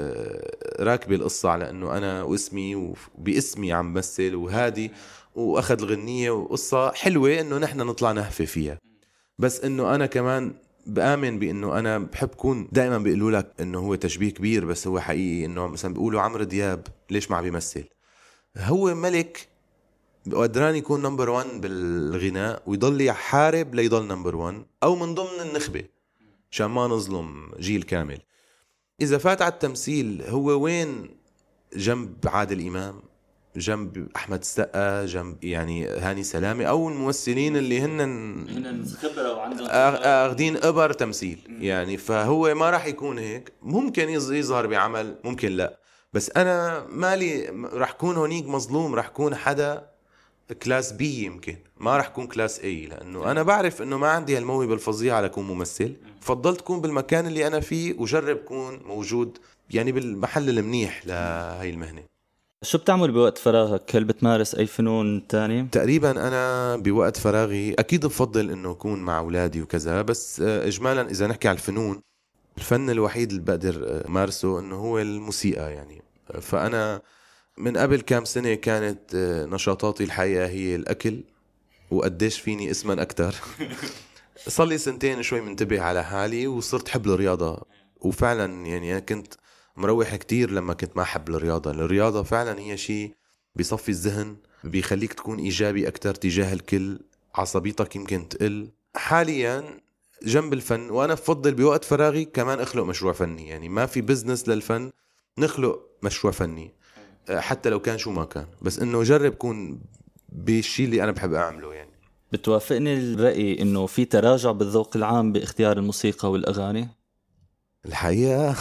راكبة القصة على أنه أنا واسمي وباسمي عم مثل وهادي، وأخذ الغنية وقصة حلوة أنه نحن نطلع نهفة فيها. بس أنه أنا كمان بآمن بأنه أنا بحب كون دائما بيقولوا لك أنه هو تشبيه كبير بس هو حقيقي. أنه مثلا بيقولوا عمرو دياب ليش ما عم بيمثل؟ هو ملك وقدران يكون نمبر 1 بالغناء ويضل يحارب ليضل نمبر 1 أو من ضمن النخبة عشان ما نظلم جيل كامل. إذا فات على التمثيل هو وين جنب عادل إمام، جنب أحمد السقا، جنب يعني هاني سلامة أو الممثلين اللي هن خبرة وعندهم أخدين إبر تمثيل يعني. فهو ما راح يكون هيك. ممكن يظهر بعمل ممكن لا، بس أنا مالي راح كون هونيك مظلوم. راح كون حدا كلاس بي، يمكن ما راح كون كلاس اي، لأنه أنا بعرف أنه ما عندي هالموهبة الفظيعة لكون ممثل. فضلت كون بالمكان اللي أنا فيه وجرب كون موجود يعني بالمحل المنيح لهي المهنة. شو بتعمل بوقت فراغك؟ هل بتمارس أي فنون تاني؟ تقريبا أنا بوقت فراغي أكيد بفضل أنه أكون مع أولادي وكذا، بس إجمالا إذا نحكي على الفنون، الفن الوحيد اللي بقدر مارسه أنه هو الموسيقى يعني. فأنا من قبل كام سنة كانت نشاطاتي الحقيقة هي الأكل، وقديش فيني اسما أكتر. صار لي سنتين شوي منتبه على حالي وصرت حب الرياضة. وفعلا يعني أنا كنت مروح كتير لما كنت ما أحب الرياضة. الرياضة فعلا هي شيء بيصفي الذهن، بيخليك تكون إيجابي أكتر تجاه الكل، عصبيتك يمكن تقل. حاليا جنب الفن، وأنا بفضل بوقت فراغي كمان أخلق مشروع فني. يعني ما في بزنس للفن، نخلق مشروع فني حتى لو كان شو ما كان، بس إنه جرب كون بالشيء اللي أنا بحب أعمله يعني. بتوافقني الرأي إنه في تراجع بالذوق العام باختيار الموسيقى والأغاني؟ الحقيقة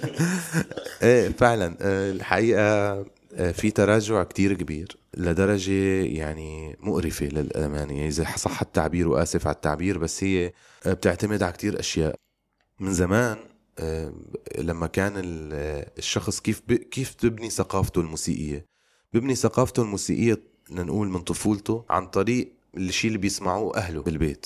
ايه فعلا الحقيقة في تراجع كتير كبير لدرجة يعني مقرفة للأمانة. يعني إذا صح التعبير، وآسف على التعبير، بس هي بتعتمد على كتير أشياء. من زمان لما كان الشخص كيف تبني ثقافته الموسيقية، ببني ثقافته الموسيقية نقول من طفولته عن طريق الشيء اللي بيسمعوه أهله بالبيت.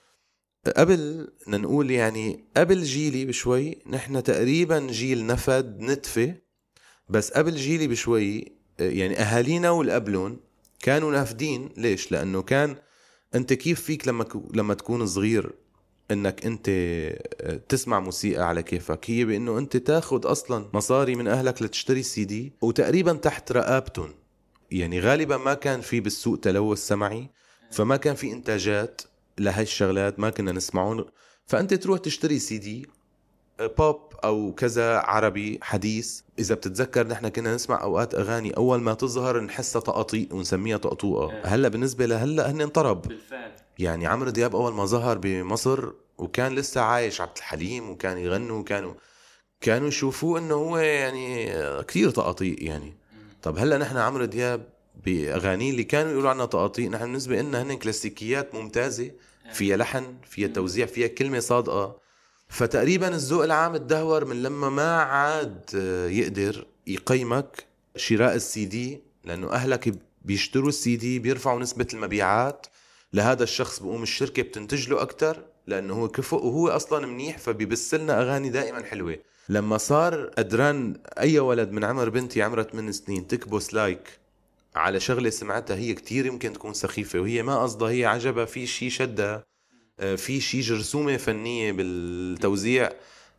قبل نقول يعني قبل جيلي بشوي، نحن تقريبا جيل نفد نتفة، بس قبل جيلي بشوي يعني أهالينا والقبلون كانوا نافدين. ليش؟ لأنه كان أنت كيف فيك لما تكون صغير انك انت تسمع موسيقى على كيفك، هي بانه انت تاخد اصلا مصاري من اهلك لتشتري سي دي وتقريبا تحت رقابتهم. يعني غالبا ما كان في بالسوق تلوث سمعي، فما كان في انتاجات لهي الشغلات ما كنا نسمعون. فانت تروح تشتري سي دي بوب او كذا عربي حديث. اذا بتتذكر نحن كنا نسمع اوقات اغاني اول ما تظهر نحسها تقاطيع ونسميها طقطوقه. هلا بالنسبه لهلا هن انطرب بالفعل. يعني عمرو دياب اول ما ظهر بمصر وكان لسه عايش عبد الحليم وكان يغنوا، كانوا يشوفوه انه هو يعني كتير تقاطيع يعني. طب هلا نحن عمرو دياب باغاني اللي كانوا يقولوا عنها تقاطيع، نحن بالنسبه لنا هن كلاسيكيات ممتازه، فيها لحن، فيها توزيع، فيها كلمه صادقه. فتقريبا الذوق العام تدهور من لما ما عاد يقدر يقيمك شراء السي دي، لانه اهلك بيشتروا السي دي بيرفعوا نسبه المبيعات لهذا الشخص، بقوم الشركه بتنتج له اكثر لانه هو كفؤ وهو اصلا منيح، فبيبثلنا اغاني دائما حلوه. لما صار قدران اي ولد من عمر بنتي عمرها 8 سنين تكبس لايك على شغله سمعتها هي كتير يمكن تكون سخيفه وهي ما قصدها، هي عجبها في شيء شدها، في شيء جرثومه فنيه بالتوزيع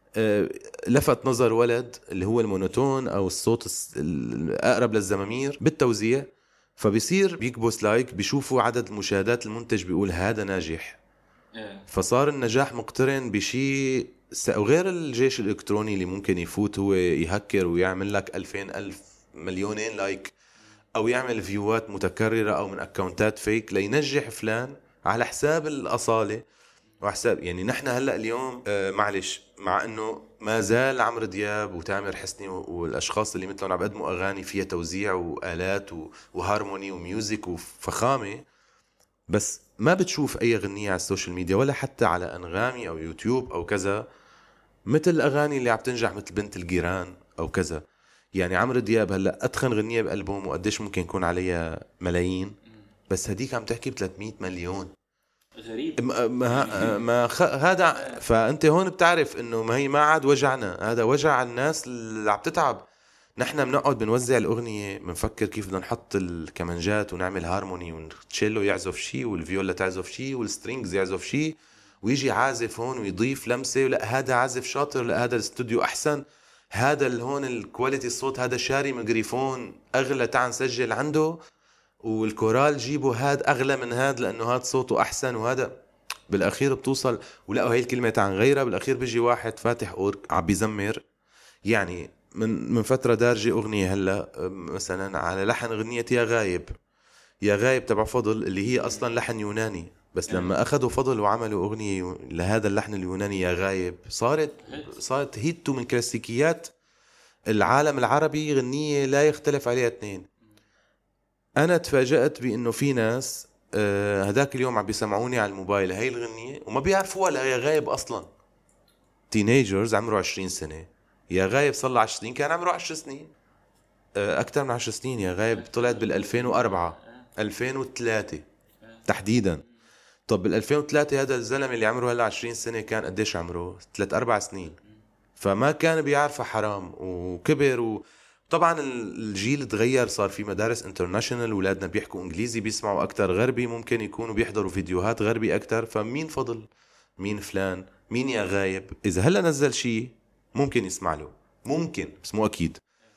لفت نظر ولد اللي هو المونوتون او الصوت الاقرب للزمامير بالتوزيع، فبيصير بيكبس لايك، بيشوفوا عدد المشاهدات، المنتج بيقول هذا ناجح. فصار النجاح مقترن بشيء وغير الجيش الإلكتروني اللي ممكن يفوت هو يهكر ويعمل لك 2000 مليونين لايك، أو يعمل فيوات متكررة أو من أكاونتات فيك لينجح فلان على حساب الأصالة وحساب. يعني نحن هلأ اليوم معلش، مع أنه ما زال عمرو دياب وتامر حسني والأشخاص اللي مثلهم عم بقدموا أغاني فيها توزيع وآلات وهارموني وميوزك وفخامة، بس ما بتشوف أي غنية على السوشيال ميديا ولا حتى على أنغامي أو يوتيوب أو كذا مثل الأغاني اللي عم تنجح مثل بنت الجيران أو كذا. يعني عمرو دياب هلأ أتخن غنية بألبوم وقديش ممكن يكون عليها ملايين، بس هديك عم تحكي ب300 مليون. غريب هذا. فأنت هون بتعرف إنه ما هي ما عاد وجعنا، هذا وجع الناس اللي عم تتعب. نحن بنقعد بنوزع الأغنية بنفكر كيف بدنا نحط الكمانجات ونعمل هارموني، والتشيلو يعزف شيء والفيولا تعزف شيء والسترينجز يعزف شيء ويجي عازف هون ويضيف لمسة، لا هذا عازف شاطر، لا هذا الاستوديو أحسن، هذا هون الكواليتي الصوت هذا شاري ميكروفون أغلى تعال نسجل عنده، والكورال جيبه هذا أغلى من هذا لأنه هذا صوته أحسن، وهذا بالأخير بتوصل ولقوا هاي الكلمة عن غيرها. بالأخير بيجي واحد فاتح أورج عم بيزمر. يعني من فترة دارجة أغنية هلا مثلا على لحن أغنية يا غايب، يا غايب تبع فضل اللي هي أصلا لحن يوناني، بس لما أخذوا فضل وعملوا أغنية لهذا اللحن اليوناني يا غايب صارت هيتو من كلاسيكيات العالم العربي، غنية لا يختلف عليها اثنين. أنا تفاجأت بأنه في ناس هداك اليوم عم بيسمعوني على الموبايل هاي الغنية وما بيعرفوها لا يا غايب أصلا. تينيجرز عمره 20 سنة، يا غايب صلى 10 سنين كان عمره 10 سنين، أكتر من 10 سنين. يا غايب طلعت بال2004 2003 تحديدا. طب بال2003 هذا الزلمة اللي عمره هلا 20 سنة كان قديش عمره؟ 3-4 سنين. فما كان بيعرفها حرام وكبر. طبعا الجيل تغير، صار في مدارس انترناشنال، ولادنا بيحكوا انجليزي، بيسمعوا اكتر غربي، ممكن يكونوا بيحضروا فيديوهات غربي اكتر. فمين فضل، مين فلان، مين يا غايب، اذا هلا نزل شيء ممكن يسمع له، ممكن بس مو اكيد.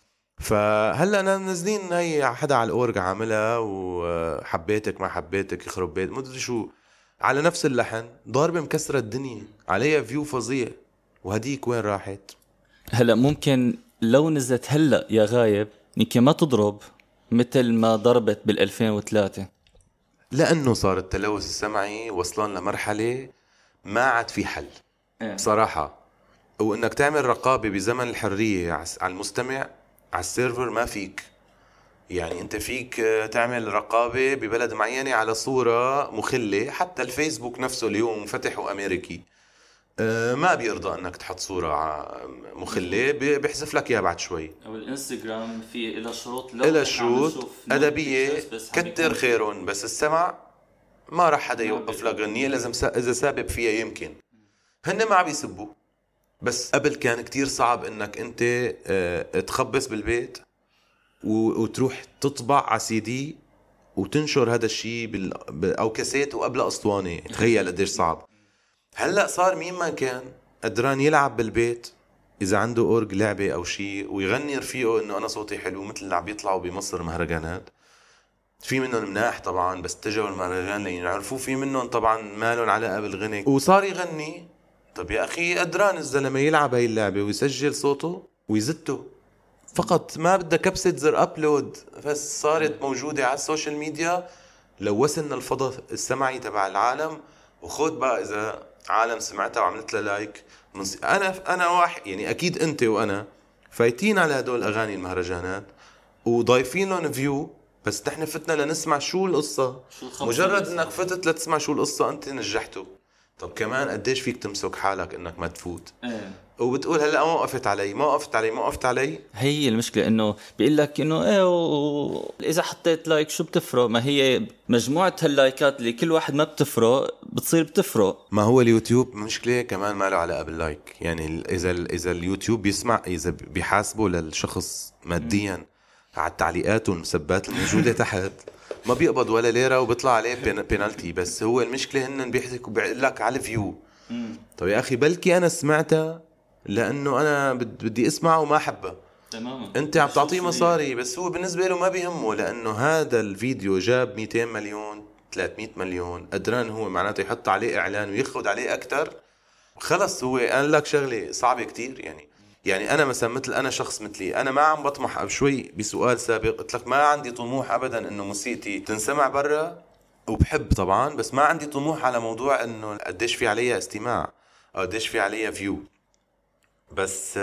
فهلا انا نازلين هي حدا على الاورج عاملها وحبيتك ما حبيتك يخرب بيت مدري شو على نفس اللحن، ضاربه مكسره الدنيا، عليها فيو فظيع. وهديك وين راحت؟ هلا ممكن لو نزلت هلا يا غايب يمكن ما تضرب مثل ما ضربت بال2003، لانه صار التلوث السمعي وصلان لمرحله ما عاد في حل بصراحه. وانك تعمل رقابه بزمن الحريه على المستمع على السيرفر ما فيك. يعني انت فيك تعمل رقابه ببلد معينه على صوره مخله، حتى الفيسبوك نفسه اليوم فتح وامريكي ما بيرضى انك تحط صورة مخلة، بيحذف لك اياها بعد شوي. او الانستغرام في له شروط، له شروط ادبية كتر خيرون، بس السمع ما راح حدا يوقف لك غنية لازم اذا سابب فيها. يمكن هن ما عم يسبوا، بس قبل كان كتير صعب انك انت تخبص بالبيت وتروح تطبع على CD وتنشر هذا الشيء او كاسيت وقبل اسطوانة. تخيل قديش صعب. هلأ صار مين ما كان قدران يلعب بالبيت إذا عنده أورج لعبة أو شيء ويغني رفيقه إنه أنا صوتي حلو، مثل اللي عم بيطلعوا بمصر مهرجانات. في منهم مناح طبعا بس اتجهوا المهرجان لين يعرفوا، في منهم طبعا ما لهم علاقة بالغنى وصار يغني. طب يا أخي قدران الزلمة يلعب هاي اللعبة ويسجل صوته ويزته فقط، ما بدها كبسة زر أبلود، بس صارت موجودة على السوشيال ميديا. لوثنا الفضاء السمعي تبع العالم. وخد بقى إذا عالم سمعتها وعملت له لايك أنا واحد، يعني أكيد أنت وأنا فايتين على هدول أغاني المهرجانات وضايفين لهم فيو، بس نحن فتنا لنسمع شو القصة. مجرد إنك فتت لتسمع شو القصة أنت نجحته. طب كمان قديش فيك تمسك حالك إنك ما تفوت وبتقول هلا ما وقفت علي. هي المشكلة إنه بيقول لك إنه إذا حطيت لايك شو بتفرق؟ ما هي مجموعة هاللايكات اللي كل واحد ما بتفرق بتصير بتفرق. ما هو اليوتيوب مشكلة كمان ما له علاقة باللايك. يعني إذا اليوتيوب بيسمع، إذا بيحاسبه للشخص ماديا على التعليقات والمسبات الموجودة تحت ما بيقبض ولا ليرة وبيطلع عليه بينالتي. بس هو المشكلة هن بيحكوا بيقول لك على الفيو. طب يا أخي بلكي أنا سمعتها لأنه أنا بدي أسمعه وما أحبه. تماما. أنت عم تعطيه مصاري، بس هو بالنسبة له ما بيهمه، لأنه هذا الفيديو جاب 200 مليون 300 مليون، قدران هو معناته يحط عليه إعلان وياخد عليه أكتر. خلص هو قال لك شغلة صعبة كتير. يعني أنا مثل أنا شخص مثلي، أنا ما عم بطمح بشوي. بسؤال سابق قلت لك ما عندي طموح أبدا إنه موسيقتي تنسمع برا، وبحب طبعا، بس ما عندي طموح على موضوع إنه قديش في عليها استماع أو قديش في عليها فيو. بس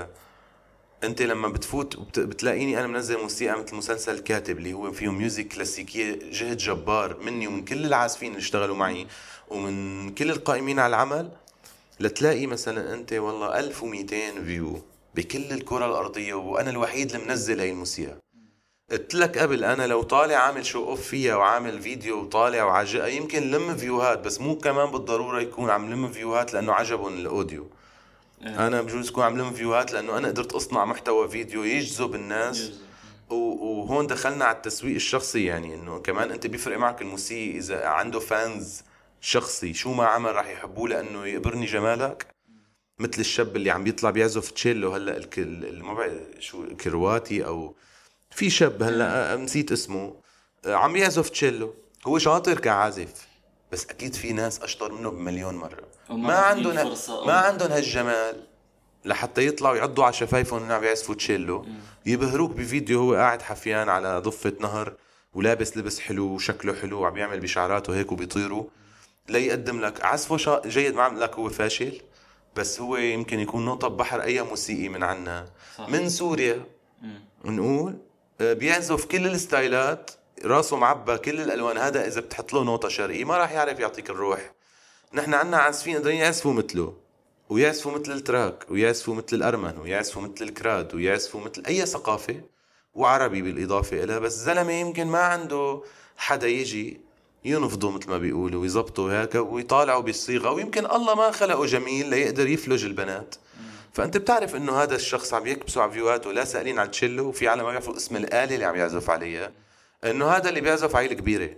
أنت لما بتفوت بتلاقيني أنا منزل موسيقى مثل مسلسل الكاتب اللي هو فيه ميوزك كلاسيكية، جهد جبار مني ومن كل العازفين اللي اشتغلوا معي ومن كل القائمين على العمل. لتلاقي مثلا أنت والله 1200 فيو بكل الكرة الأرضية وأنا الوحيد اللي منزل هاي الموسيقى. قلت لك قبل أنا لو طالع عامل شو أوف فيها وعامل فيديو وطالع وعجقة يمكن لم فيوهات، بس مو كمان بالضرورة يكون عم لم فيوهات لأنه عجبهم الأوديو. أنا بجوز يكون عم لم فيوهات لأنه أنا قدرت أصنع محتوى فيديو يجذب الناس. وهون دخلنا على التسويق الشخصي. يعني إنه كمان أنت بيفرق معك الموسيقى إذا عنده فانز شخصي شو ما عمل راح يحبوه لأنه يقبرني جمالك. مثل الشاب اللي عم بيطلع بيعزف تشيلو هلا ما بعرف شو كرواتي او في شاب هلا نسيت اسمه عم يعزف تشيلو. هو شاطر كعازف بس اكيد في ناس اشطر منه بمليون مره ما عندهم هالجمال لحتى يطلعوا يعضوا على شفايفهم وهم عم يعزفوا تشيلو. يبهروك بفيديو هو قاعد حفيان على ضفة نهر ولابس لبس حلو وشكله حلو وعم يعمل بشعراته هيك وبيطيروا لا يقدم لك عزفه جيد. ما عم لك هو فاشل بس هو يمكن يكون نقطة بحر أي موسيقي من عنا صح. من سوريا نقول بيعزف كل الستايلات راسه معبى كل الألوان. هذا إذا بتحط له نقطة شرقي ما راح يعرف يعطيك الروح. نحن عنا عازفين قادرين يعزفوا مثله ويعزفوا مثل التراك ويعزفوا مثل الأرمن ويعزفوا مثل الكراد ويعزفوا مثل أي ثقافة وعربي بالإضافة إلى. بس زلمة يمكن ما عنده حدا يجي ينفضوا مثل ما بيقولوا ويزبطوا هيك ويطالعوا بالصيغة. ويمكن الله ما خلقه جميل ليقدر يفلج البنات. فأنت بتعرف إنه هذا الشخص عم يكبسوا على فيوهاته لا سألين على تشيلو وفي عالم ما يعرفوا اسم الآلة اللي عم يعزف عليها إنه هذا اللي بيعزف عيل كبيرة.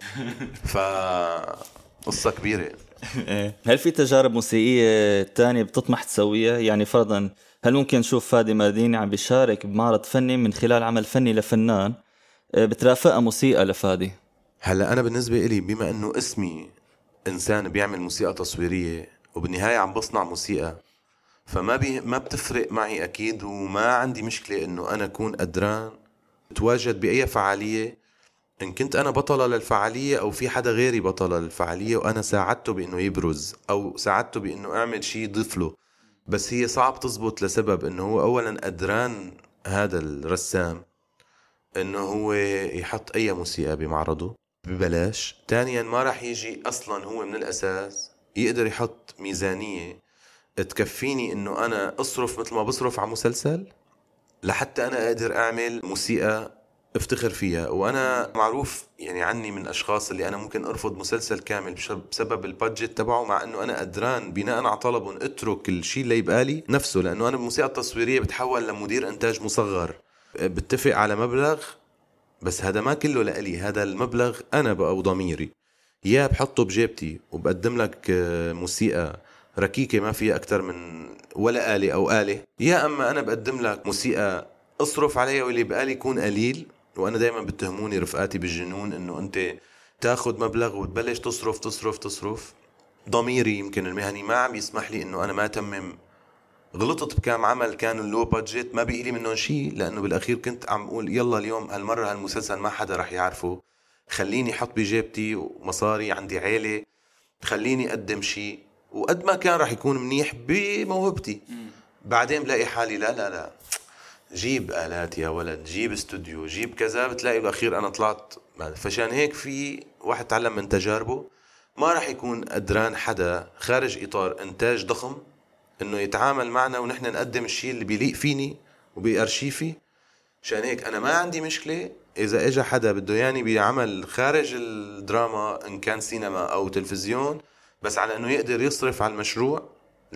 قصة كبيرة. هل في تجارب موسيقية تانية بتطمح تسويها؟ يعني فرضا هل ممكن نشوف فادي مرديني عم بيشارك بمعرض فني من خلال عمل فني لفنان بترافقها موسيقى لفادي؟ هلا أنا بالنسبة إلي بما أنه اسمي إنسان بيعمل موسيقى تصويرية وبالنهاية عم بصنع موسيقى ما بتفرق معي أكيد. وما عندي مشكلة أنه أنا أكون قدران تواجد بأي فعالية إن كنت أنا بطلة للفعالية أو في حدا غيري بطلة للفعالية وأنا ساعدته بأنه يبرز أو ساعدته بأنه أعمل شيء يضيف له. بس هي صعب تزبط لسبب أنه هو أولا قدران هذا الرسام أنه هو يحط أي موسيقى بمعرضه ببلاش. ثانيا ما راح يجي أصلا هو من الأساس يقدر يحط ميزانية تكفيني أنه أنا أصرف مثل ما بصرف على مسلسل لحتى أنا أقدر أعمل موسيقى افتخر فيها. وأنا معروف يعني عني من أشخاص اللي أنا ممكن أرفض مسلسل كامل بسبب البادجت تبعه مع أنه أنا قدران بناء على طلبهم أترك الشيء اللي يبقالي نفسه. لأنه أنا بالموسيقى التصويرية بتحول لمدير إنتاج مصغر بتفق على مبلغ بس هذا ما كله لألي. هذا المبلغ أنا بقى وضميري يا بحطه بجيبتي وبقدم لك موسيقى ركيكة ما فيها أكتر من ولا آلة أو آلة يا أما أنا بقدم لك موسيقى أصرف عليها واللي بقالي يكون قليل. وأنا دايما بتهموني رفقاتي بالجنون إنه أنت تاخد مبلغ وتبلش تصرف. ضميري يمكن المهني ما عم يسمح لي إنه أنا ما أتمم. غلطت بكام عمل كانوا اللو بادجت ما بيقلي منهم شيء لأنه بالأخير كنت عم أقول يلا اليوم هالمرة هالمسلسل ما حدا رح يعرفه خليني حط بجيبتي ومصاري عندي عيلة خليني أقدم شيء وقد ما كان رح يكون منيح بموهبتي. بعدين بلاقي حالي لا جيب آلات يا ولد جيب استوديو جيب كذا بتلاقي بالأخير أنا طلعت. فشان هيك في واحد تعلم من تجاربه ما رح يكون قدران حدا خارج إطار إنتاج ضخم إنه يتعامل معنا ونحن نقدم الشيء اللي بيليق فيني وبأرشيفي. شان هيك أنا ما عندي مشكلة إذا إجا حدا بده يعني بيعمل خارج الدراما إن كان سينما أو تلفزيون بس على إنه يقدر يصرف على المشروع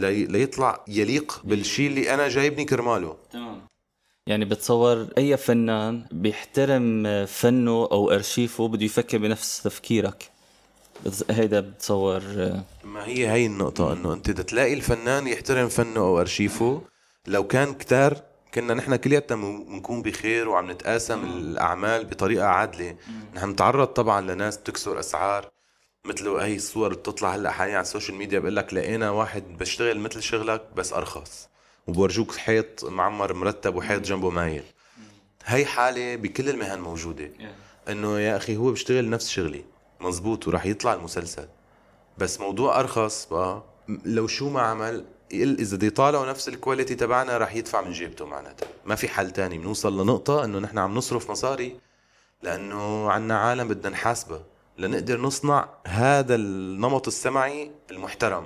ليطلع يليق بالشيء اللي أنا جايبني كرماله. تمام. يعني بتصور أي فنان بيحترم فنه أو أرشيفه بده يفكر بنفس تفكيرك. هيدا بتصور ما هي النقطة إنه أنت تلاقي الفنان يحترم فنه أو أرشيفه. لو كان كتار كنا نحن كلياتنا نكون بخير وعم نتقاسم الأعمال بطريقة عادلة. نحن نتعرض طبعا لناس تكسر أسعار مثله هاي الصور بتطلع هلأ حاليا على السوشيال ميديا بقول لك لقينا واحد بشتغل مثل شغلك بس أرخص وبورجوك حيط معمر مرتب وحيط جنبه مايل. هاي حالة بكل المهن موجودة إنه يا أخي هو بيشتغل نفس شغلي مزبوط وراح يطلع المسلسل بس موضوع أرخص بقى لو شو ما عمل إذا دي طالعوا نفس الكواليتي تبعنا راح يدفع من جيبته. معناته ما في حل تاني. بنوصل لنقطة إنه نحن عم نصرف مصاري لأنه عنا عالم بدنا نحاسبه لنقدر نصنع هذا النمط السمعي المحترم.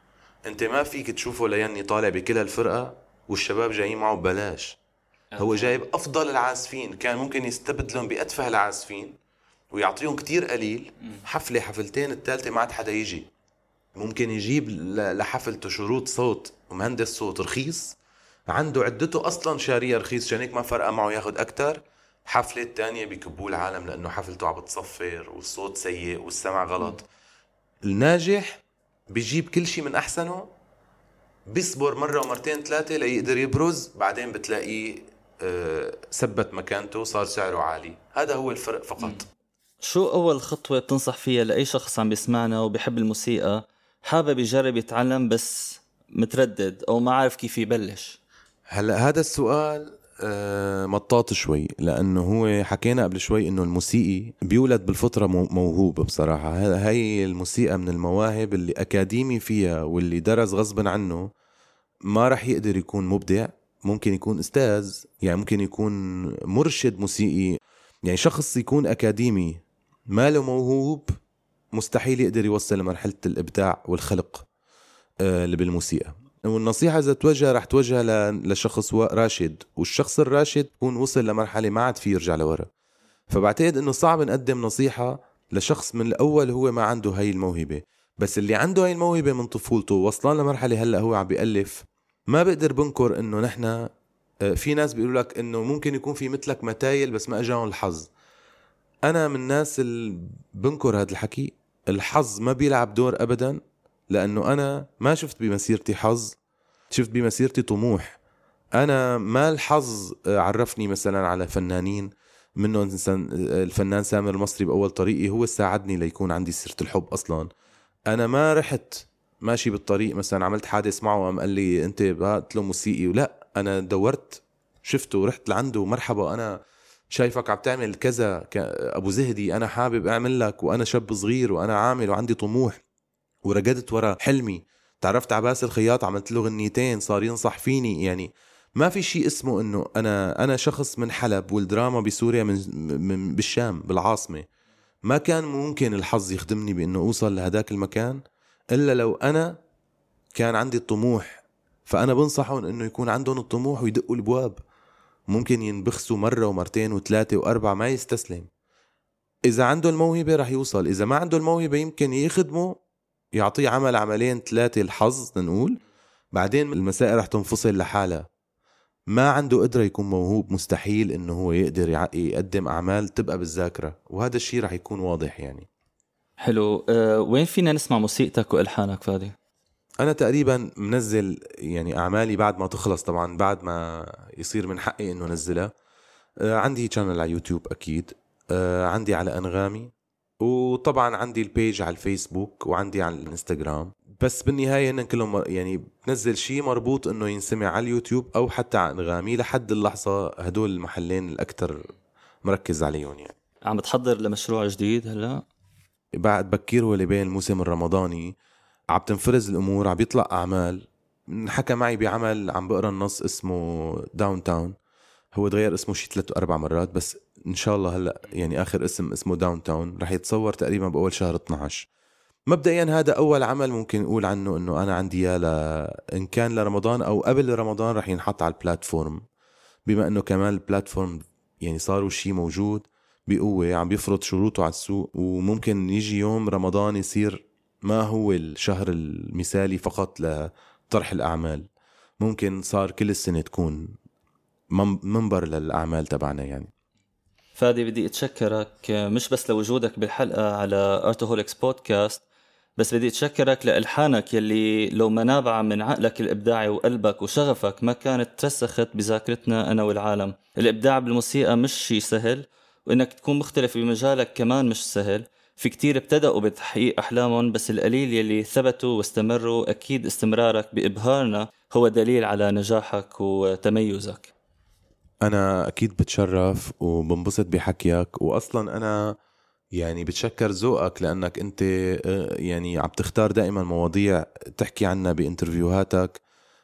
أنت ما فيك تشوفه ليني طالع بكل الفرقة والشباب جايين معه ببلاش. هو جايب أفضل العازفين كان ممكن يستبدلهم بأتفه العازفين ويعطيهم كتير قليل حفلة حفلتين الثالثة ما عاد حدا يجي. ممكن يجيب لحفلته شروط صوت ومهندس صوت رخيص عنده عدته أصلا شارية رخيص عشان هيك ما فرقه معه ياخد أكتر. حفلة تانية بيكبوا العالم لأنه حفلته عم بتصفر والصوت سيء والسمع غلط. الناجح بيجيب كل شيء من أحسنه، بيصبر مرة ومرتين ثلاثة ليقدر يبرز، بعدين بتلاقيه ثبت مكانته، صار سعره عالي. هذا هو الفرق فقط. شو أول خطوة بتنصح فيها لأي شخص عم بيسمعنا وبيحب الموسيقى حابب يجرب يتعلم بس متردد أو ما عارف كيف يبلش؟ هلأ هذا السؤال مطاط شوي، لأنه هو حكينا قبل شوي إنه الموسيقي بيولد بالفطرة موهوب. بصراحة هاي الموسيقى من المواهب اللي أكاديمي فيها واللي درس غصبا عنه ما رح يقدر يكون مبدع. ممكن يكون أستاذ، يعني ممكن يكون مرشد موسيقي. يعني شخص يكون أكاديمي ما له موهوب مستحيل يقدر يوصل لمرحلة الإبداع والخلق اللي بالموسيقى. والنصيحة إذا توجه رح توجه لشخص راشد، والشخص الراشد يكون وصل لمرحلة ما عاد فيه يرجع لورا. فبعتقد إنه صعب نقدم نصيحة لشخص من الأول هو ما عنده هاي الموهبة، بس اللي عنده هاي الموهبة من طفولته وصلان لمرحلة هلأ هو عم بيألف. ما بقدر بنكر إنه نحن في ناس بيقولوا لك إنه ممكن يكون في مثلك متايل بس ما أجاهم الحظ. أنا من الناس اللي بنكر هذا الحكي. الحظ ما بيلعب دور أبدا، لأنه أنا ما شفت بمسيرتي حظ، شفت بمسيرتي طموح. أنا ما الحظ عرفني مثلا على فنانين، منه الفنان سامر المصري بأول طريقي هو ساعدني ليكون عندي سيرة الحب. أصلا أنا ما رحت ماشي بالطريق مثلا عملت حادث معه وقام قال لي أنت قلت له موسيقي، ولا أنا دورت شفته ورحت لعنده، مرحبا أنا شايفك عم تعمل كذا أبو زهدي، أنا حابب أعمل لك، وأنا شاب صغير وأنا عامل وعندي طموح، ورقدت ورا حلمي. تعرفت على باسل الخياط عملت له غنيتين صار ينصح فيني. يعني ما في شيء اسمه انه انا شخص من حلب والدراما بسوريا من بالشام بالعاصمة. ما كان ممكن الحظ يخدمني بانه اوصل لهداك المكان الا لو انا كان عندي الطموح. فانا بنصحهم انه يكون عندهم الطموح ويدقوا الابواب. ممكن ينبخسوا مرة ومرتين وثلاثة واربعة، ما يستسلم. اذا عنده الموهبة رح يوصل، اذا ما عنده الموهبة يمكن يخدمه، يعطيه عمل عملين ثلاثة الحظ نقول، بعدين المسائل رح تنفصل لحالها. ما عنده قدرة يكون موهوب مستحيل انه هو يقدر يقدم اعمال تبقى بالذاكرة، وهذا الشيء رح يكون واضح. يعني حلو. وين فينا نسمع موسيقتك والحانك فادي؟ انا تقريبا منزل يعني اعمالي بعد ما تخلص، طبعا بعد ما يصير من حقي انه نزلها. عندي channel على يوتيوب اكيد، عندي على انغامي، وطبعا عندي البيج على الفيسبوك، وعندي على الانستغرام. بس بالنهاية إن كلهم يعني بنزل شيء مربوط إنه ينسمع على اليوتيوب أو حتى على أنغامي. لحد اللحظة هدول المحلين الأكثر مركز عليهم. يعني عم بتحضر لمشروع جديد هلا؟ بعد بكير هو اللي بين الموسم الرمضاني عم تنفرز الأمور، عم بيطلع أعمال. حكى معي بعمل عم بقرأ النص اسمه داون تاون، هو تغير اسمه شي 3 أو 4 مرات، بس إن شاء الله هلأ يعني آخر اسم اسمه داون تاون رح يتصور تقريبا بأول شهر 12. مبدئيا هذا أول عمل ممكن نقول عنه إنه أنا عندي إن كان لرمضان أو قبل رمضان رح ينحط على البلاتفورم، بما إنه كمان البلاتفورم يعني صاروا شيء موجود بقوة عم بيفرض شروطه على السوق. وممكن يجي يوم رمضان يصير ما هو الشهر المثالي فقط لطرح الأعمال، ممكن صار كل السنة تكون منبر للأعمال تبعنا. يعني فادي بدي أتشكرك مش بس لوجودك بالحلقة على أرتوهوليكس بودكاست، بس بدي أتشكرك لإلحانك يلي لو ما نابعة من عقلك الإبداعي وقلبك وشغفك ما كانت ترسخت بذاكرتنا أنا والعالم. الإبداع بالموسيقى مش شيء سهل، وإنك تكون مختلف بمجالك كمان مش سهل. في كتير ابتدأوا بتحقيق أحلامهم، بس القليل يلي ثبتوا واستمروا. أكيد استمرارك بإبهارنا هو دليل على نجاحك وتميزك. أنا أكيد بتشرف وبنبسط بحكيك، وأصلا أنا يعني بتشكر ذوقك لأنك أنت يعني عم تختار دائما مواضيع تحكي عنها بانترفيوهاتك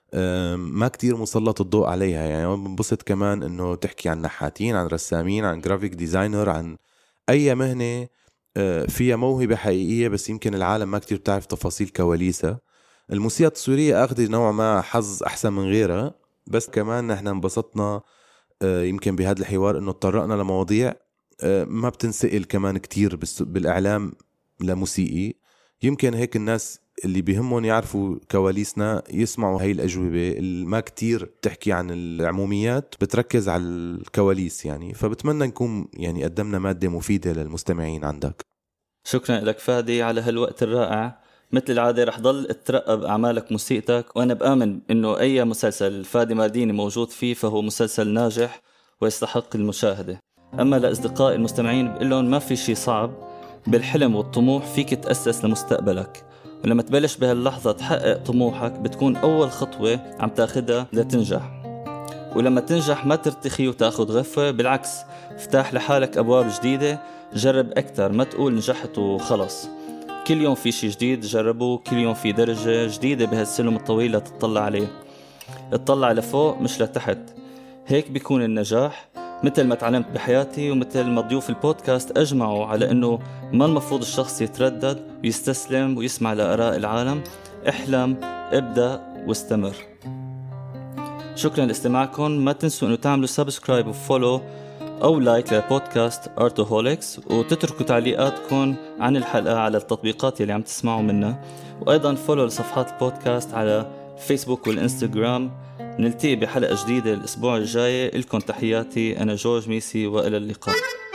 ما كتير مسلط الضوء عليها. يعني بنبسط كمان أنه تحكي عن نحاتين، عن رسامين، عن جرافيك ديزاينر، عن أي مهنة فيها موهبة حقيقية بس يمكن العالم ما كتير بتعرف تفاصيل كواليسها. الموسيقى السورية أخذ نوع ما حظ أحسن من غيرها، بس كمان نحن انبسطنا يمكن بهذا الحوار أنه تطرقنا لمواضيع ما بتنسئل كمان كتير بالإعلام لموسيقي. يمكن هيك الناس اللي بيهمهم يعرفوا كواليسنا يسمعوا هاي الأجوبة اللي ما كتير تحكي عن العموميات، بتركز على الكواليس. يعني فبتمنى نكون يعني قدمنا مادة مفيدة للمستمعين عندك. شكرا لك فادي على هالوقت الرائع. مثل العادة رح ضل اترقب أعمالك موسيقتك، وأنا بآمن إنه أي مسلسل فادي مارديني موجود فيه فهو مسلسل ناجح ويستحق المشاهدة. أما لأصدقائي المستمعين بقول لهم ما في شي صعب بالحلم والطموح، فيك تأسس لمستقبلك، ولما تبلش بهاللحظة تحقق طموحك بتكون أول خطوة عم تاخدها لتنجح. ولما تنجح ما ترتخي وتاخد غفوة، بالعكس افتح لحالك أبواب جديدة، جرب أكتر، ما تقول نجحت وخلص. كل يوم في شي جديد جربه، كل يوم في درجة جديدة بهالسلم الطويل لتطلع عليه. اطلع لفوق مش لتحت، هيك بيكون النجاح. مثل ما تعلمت بحياتي ومثل ما ضيوف البودكاست أجمعوا على أنه ما المفروض الشخص يتردد ويستسلم ويسمع لآراء العالم. احلم، ابدأ واستمر. شكرا لاستماعكم. ما تنسوا أنه تعملوا سبسكرايب وفولو أو لايك لبودكاست Artoholics، وتتركوا تعليقاتكم عن الحلقة على التطبيقات اللي عم تسمعوا منها، وأيضا فولو لصفحات البودكاست على فيسبوك والإنستغرام. نلتقي بحلقة جديدة الأسبوع الجاي. لكم تحياتي، أنا جورج ميسي، وإلى اللقاء.